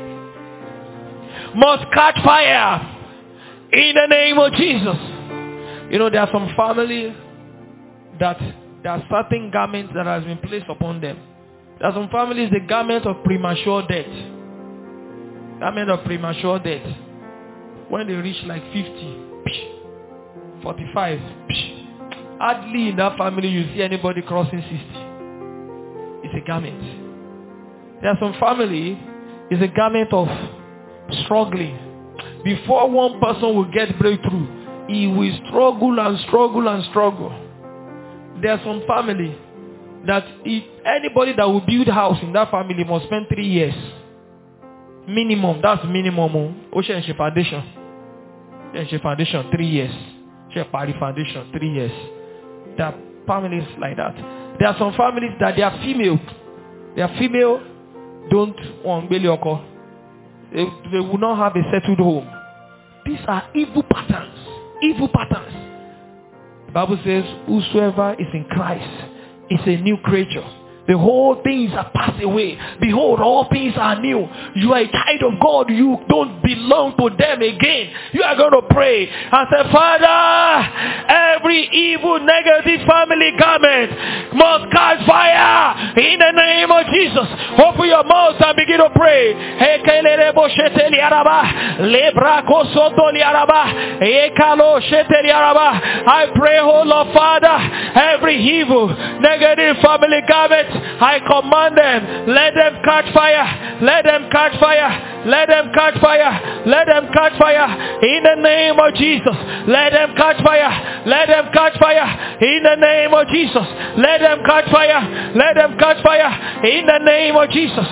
must catch fire in the name of Jesus. You know, there are some families that there are certain garments that has been placed upon them. There are some families, the garment of premature death. Garment of premature death. When they reach like 50, 45, hardly in that family you see anybody crossing 60. It's a garment. There are some family, it's a garment of struggling. Before one person will get breakthrough, he will struggle and struggle and struggle. There are some family that anybody that will build house in that family must spend 3 years. Minimum, that's minimum. Ocean Foundation. Foundation, 3 years. Party Foundation, 3 years. There are families like that. There are some families that they are female. They are female, don't want Belioko. They will not have a settled home. These are evil patterns. Evil patterns. The Bible says, whosoever is in Christ is a new creature. The whole things are passed away. Behold, all things are new. You are a child of God. You don't belong to them again. You are going to pray and say, Father, every evil, negative family garment must catch fire in the name of Jesus. Open your mouth and begin to pray. I pray, oh Lord Father, every evil, negative family garment, I command them, let them catch fire, let them catch fire, let them catch fire, let them catch fire, in the name of Jesus, let them catch fire, let them catch fire, in the name of Jesus, let them catch fire, let them catch fire, in the name of Jesus,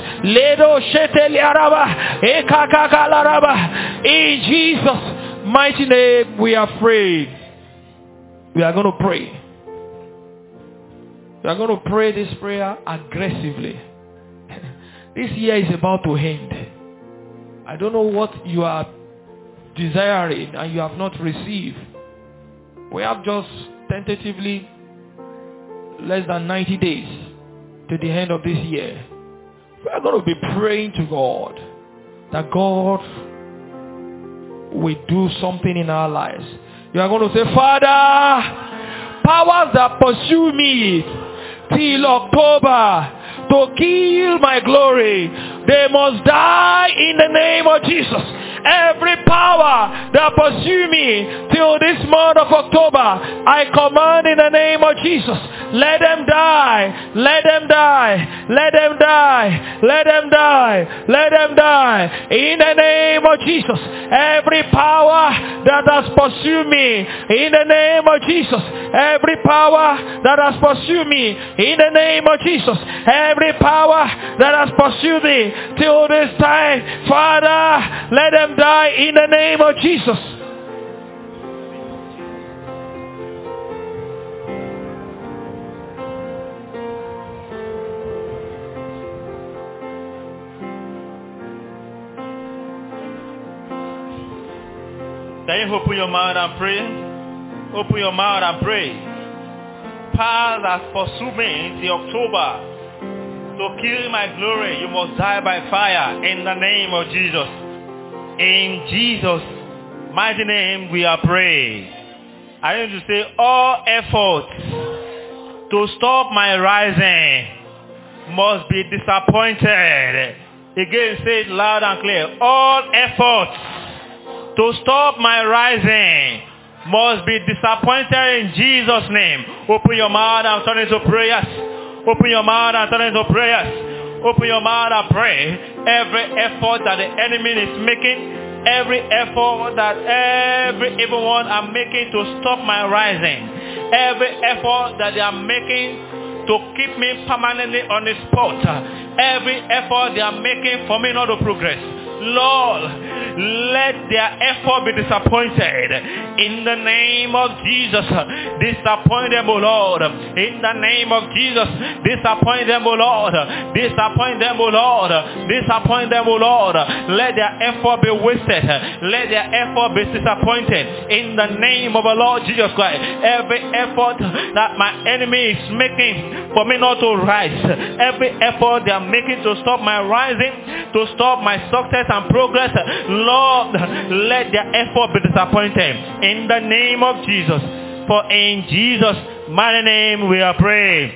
in Jesus' mighty name we are praying. We are going to pray. We are going to pray this prayer aggressively. This year is about to end. I don't know what you are desiring and you have not received. We have just tentatively less than 90 days to the end of this year. We are going to be praying to God that God will do something in our lives. You are going to say, Father, powers that pursue me till October to kill my glory, they must die in the name of Jesus. Every power that pursue me till this month of October, I command in the name of Jesus, let them die, let them die, let them die, let them die, let them die, in the name of Jesus. Every power that has pursued me, in the name of Jesus. Every power that has pursued me, in the name of Jesus. Every power that has pursued me till this time, Father, let them die in the name of Jesus. Can you open your mouth and pray? Open your mouth and pray. Powers that pursue me until October to kill my glory, you must die by fire in the name of Jesus. In Jesus' mighty name we are praying. I need to say all efforts to stop my rising must be disappointed Again, say it loud and clear. All efforts to stop my rising must be disappointed in Jesus' name. Open your mouth and turn into prayers. Open your mouth and turn into prayers. Open your mouth and pray. Every effort that the enemy is making, every effort that every evil one are making to stop my rising, every effort that they are making to keep me permanently on the spot, every effort they are making for me not to progress, Lord, let their effort be disappointed. In the name of Jesus, disappoint them, O Lord. In the name of Jesus, disappoint them, O Lord. Disappoint them, O Lord. Disappoint them, O Lord. Let their effort be wasted. Let their effort be disappointed. In the name of the Lord Jesus Christ, every effort that my enemy is making for me not to rise, every effort they are making to stop my rising, to stop my success and progress, Lord, let their effort be disappointed in the name of Jesus. For in Jesus' mighty name we are praying.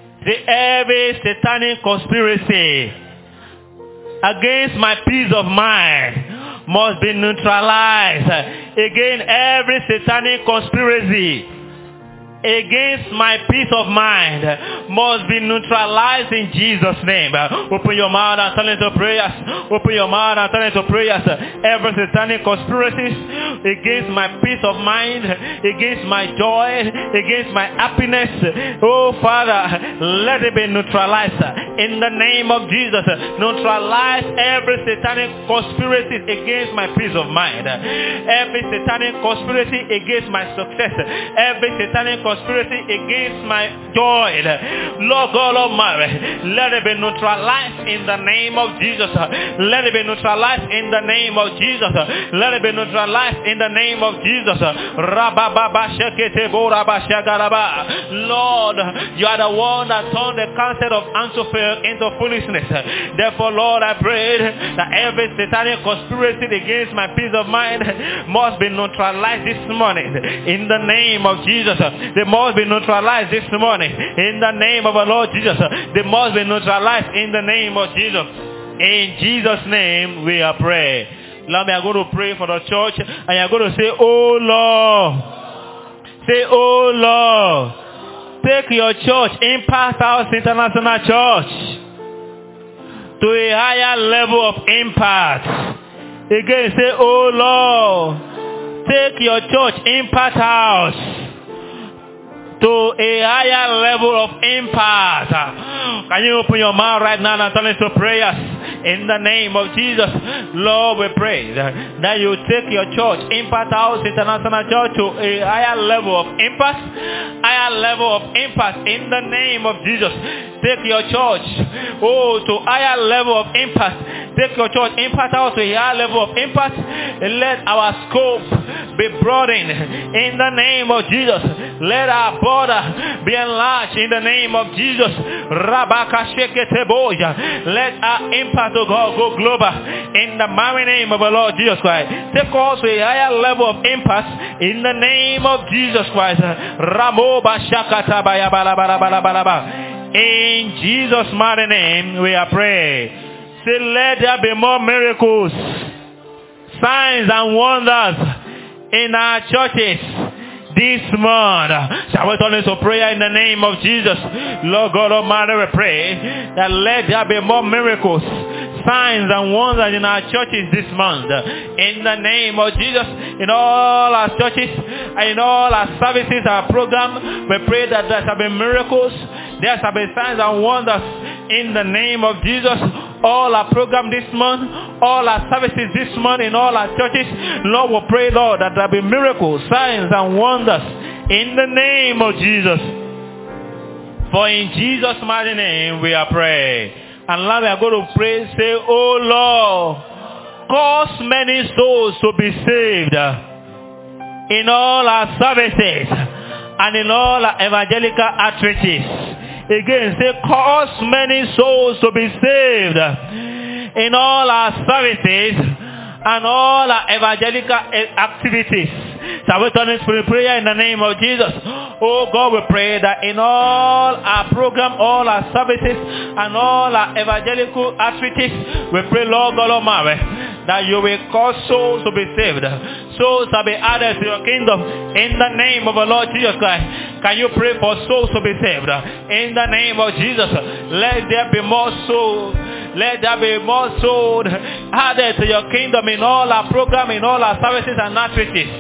Every satanic conspiracy against my peace of mind must be neutralized. Again, every satanic conspiracy against my peace of mind must be neutralized in Jesus' name. Open your mouth and turn into prayers. Open your mouth and turn into prayers. Every satanic conspiracy against my peace of mind, against my joy, against my happiness, oh Father, let it be neutralized in the name of Jesus. Neutralize every satanic conspiracy against my peace of mind, every satanic conspiracy against my success, every satanic conspiracy against my joy, Lord God Almighty, let it be neutralized in the name of Jesus. Let it be neutralized in the name of Jesus. Let it be neutralized in the name of Jesus. Lord, you are the one that turned the counsel of Ahithophel into foolishness. Therefore, Lord, I pray that every satanic conspiracy against my peace of mind must be neutralized this morning in the name of Jesus. They must be neutralized this morning in the name of our Lord Jesus. They must be neutralized in the name of Jesus. In Jesus' name we are praying. Now we are going to pray for the church, and you are going to say, oh Lord. Say, oh Lord. Take your church, Impact House International Church, to a higher level of impact. Again, say, oh Lord. Take your church, Impact House, to a higher level of impact. Can you open your mouth right now and turn into prayers? In the name of Jesus, Lord, we pray that you take your church, Impact House International Church, to a higher level of impact. Higher level of impact in the name of Jesus. Take your church, to higher level of impact. Take your church, Impact House, to a higher level of impact. Let our scope be broadened in the name of Jesus. Let our border be enlarged in the name of Jesus. Let our impact to God go global in the mighty name of the Lord Jesus Christ. Take us to a higher level of impact in the name of Jesus Christ. In Jesus' mighty name we are praying. Say, let there be more miracles, signs and wonders in our churches this month. Shall we turn into prayer in the name of Jesus? Lord God Almighty, we pray that let there be more miracles, signs and wonders in our churches this month. In the name of Jesus, in all our churches, and in all our services, our program, we pray that there shall be miracles, there shall be signs and wonders in the name of Jesus. All our program this month, all our services this month, in all our churches, Lord, we pray, Lord, that there be miracles, signs and wonders in the name of Jesus. For in Jesus' mighty name we are praying. And now we are going to pray, say, oh Lord, cause many souls to be saved in all our services and in all our evangelical outreaches. Again, say, cause many souls to be saved in all our services and all our evangelical activities. Shall we turn in spirit prayer in the name of Jesus? Oh God, we pray that in all our program, all our services, and all our evangelical activities, we pray, Lord God Almighty, that you will cause souls to be saved. Souls shall be added to your kingdom in the name of the Lord Jesus Christ. Can you pray for souls to be saved? In the name of Jesus, let there be more souls. Let there be more souls added to your kingdom in all our program, in all our services and activities.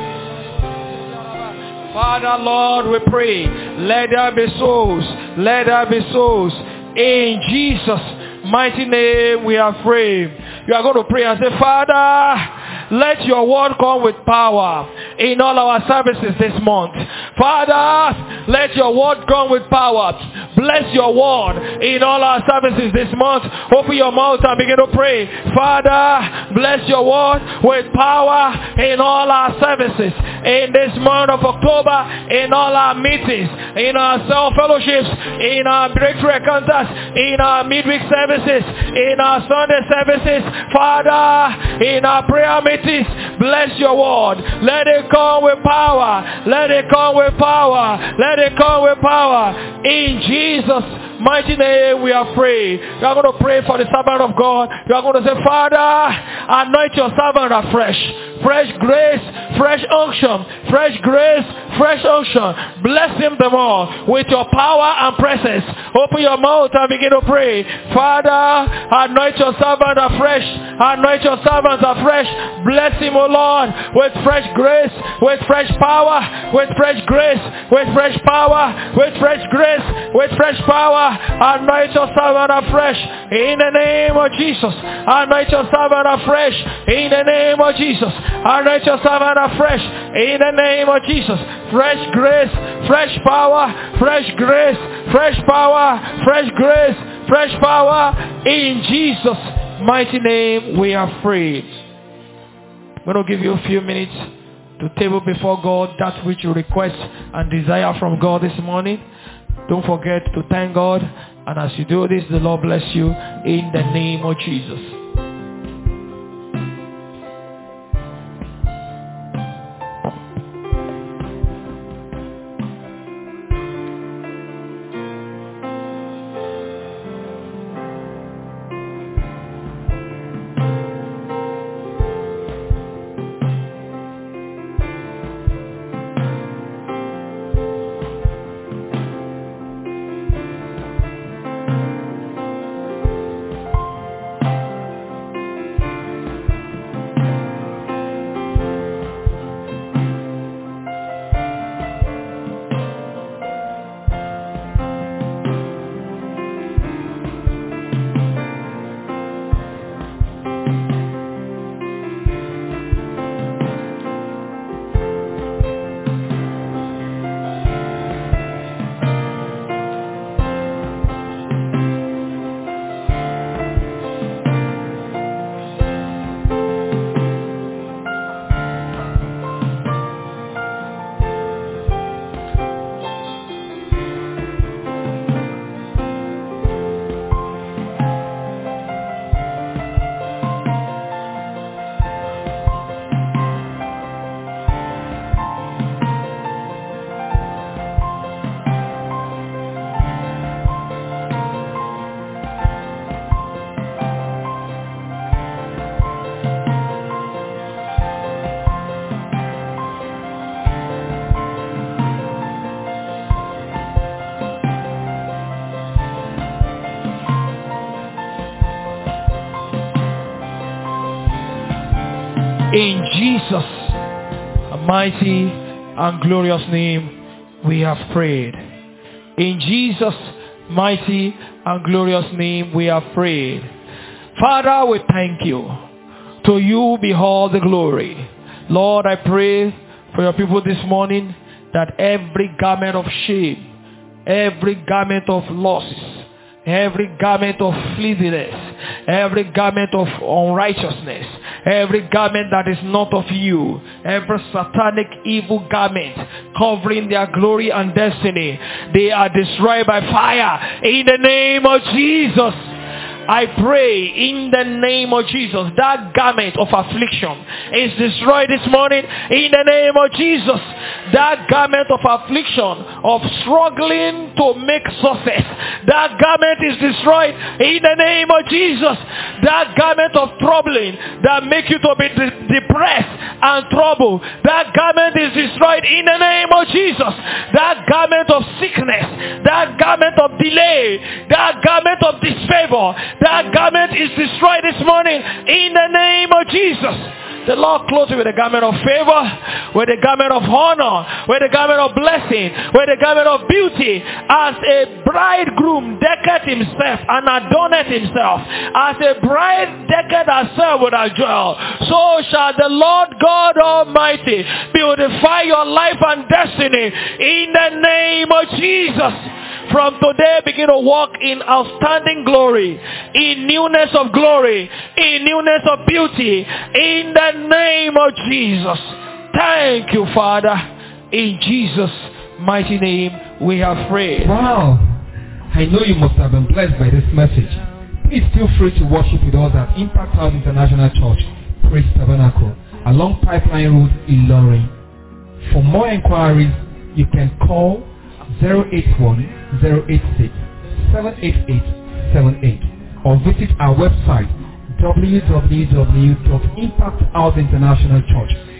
Father, Lord, we pray. Let there be souls. Let there be souls. In Jesus' mighty name we are praying. You are going to pray and say, Father, let your word come with power in all our services this month. Father, let your word come with power. Bless your word in all our services this month. Open your mouth and begin to pray. Father, bless your word with power in all our services. In this month of October, in all our meetings, in our self-fellowships, in our breakthrough encounters, in our midweek services, in our Sunday services, Father, in our prayer meetings, bless your word. Let it come with power. Let it come with power. Let it come with power. In Jesus' mighty name we are praying. You are going to pray for the servant of God. You are going to say, Father, anoint your servant afresh. Fresh grace, fresh unction, fresh grace, fresh unction. Bless him the more with your power and presence. Open your mouth and begin to pray. Father, anoint your servant afresh. Anoint your servant afresh. Bless him, O Lord, with fresh grace, with fresh power, with fresh grace, with fresh power, with fresh grace, with fresh power. Anoint your servant afresh in the name of Jesus. Anoint your servant afresh in the name of Jesus. Anoint your servant afresh in the name of Jesus. Fresh grace, fresh power, fresh grace, fresh power, fresh grace, fresh power. In Jesus' mighty name we are free. I'm going to give you a few minutes to table before God that which you request and desire from God this morning. Don't forget to thank God. And as you do this, the Lord bless you in the name of Jesus. In Jesus' mighty and glorious name we have prayed. In Jesus' mighty and glorious name we have prayed. Father, we thank you. To you be all the glory. Lord, I pray for your people this morning that every garment of shame, every garment of losses, every garment of filthiness, every garment of unrighteousness, every garment that is not of you, every satanic evil garment covering their glory and destiny, they are destroyed by fire in the name of Jesus. I pray in the name of Jesus, that garment of affliction is destroyed this morning in the name of Jesus. That garment of affliction, of struggling to make success, that garment is destroyed in the name of Jesus. That garment of troubling that make you to be depressed and troubled, that garment is destroyed in the name of Jesus. That garment of sickness, that garment of delay, that garment of disfavor, that garment is destroyed this morning in the name of Jesus. The Lord clothes you with a garment of favor, with a garment of honor, with a garment of blessing, with a garment of beauty, as a bridegroom decketh himself and adorneth himself, as a bride decketh herself with her jewel. So shall the Lord God Almighty beautify your life and destiny in the name of Jesus. From today, begin to walk in outstanding glory, in newness of glory, in newness of beauty, in the name of Jesus. Thank you, Father. In Jesus' mighty name, we have prayed. Wow. I know you must have been blessed by this message. Please feel free to worship with us at Impact House International Church, Praise Tabernacle, along Pipeline Road, Ilorin. For more inquiries, you can call 081-086-78878 or visit our website www.impacthouseInternationalchurch.com.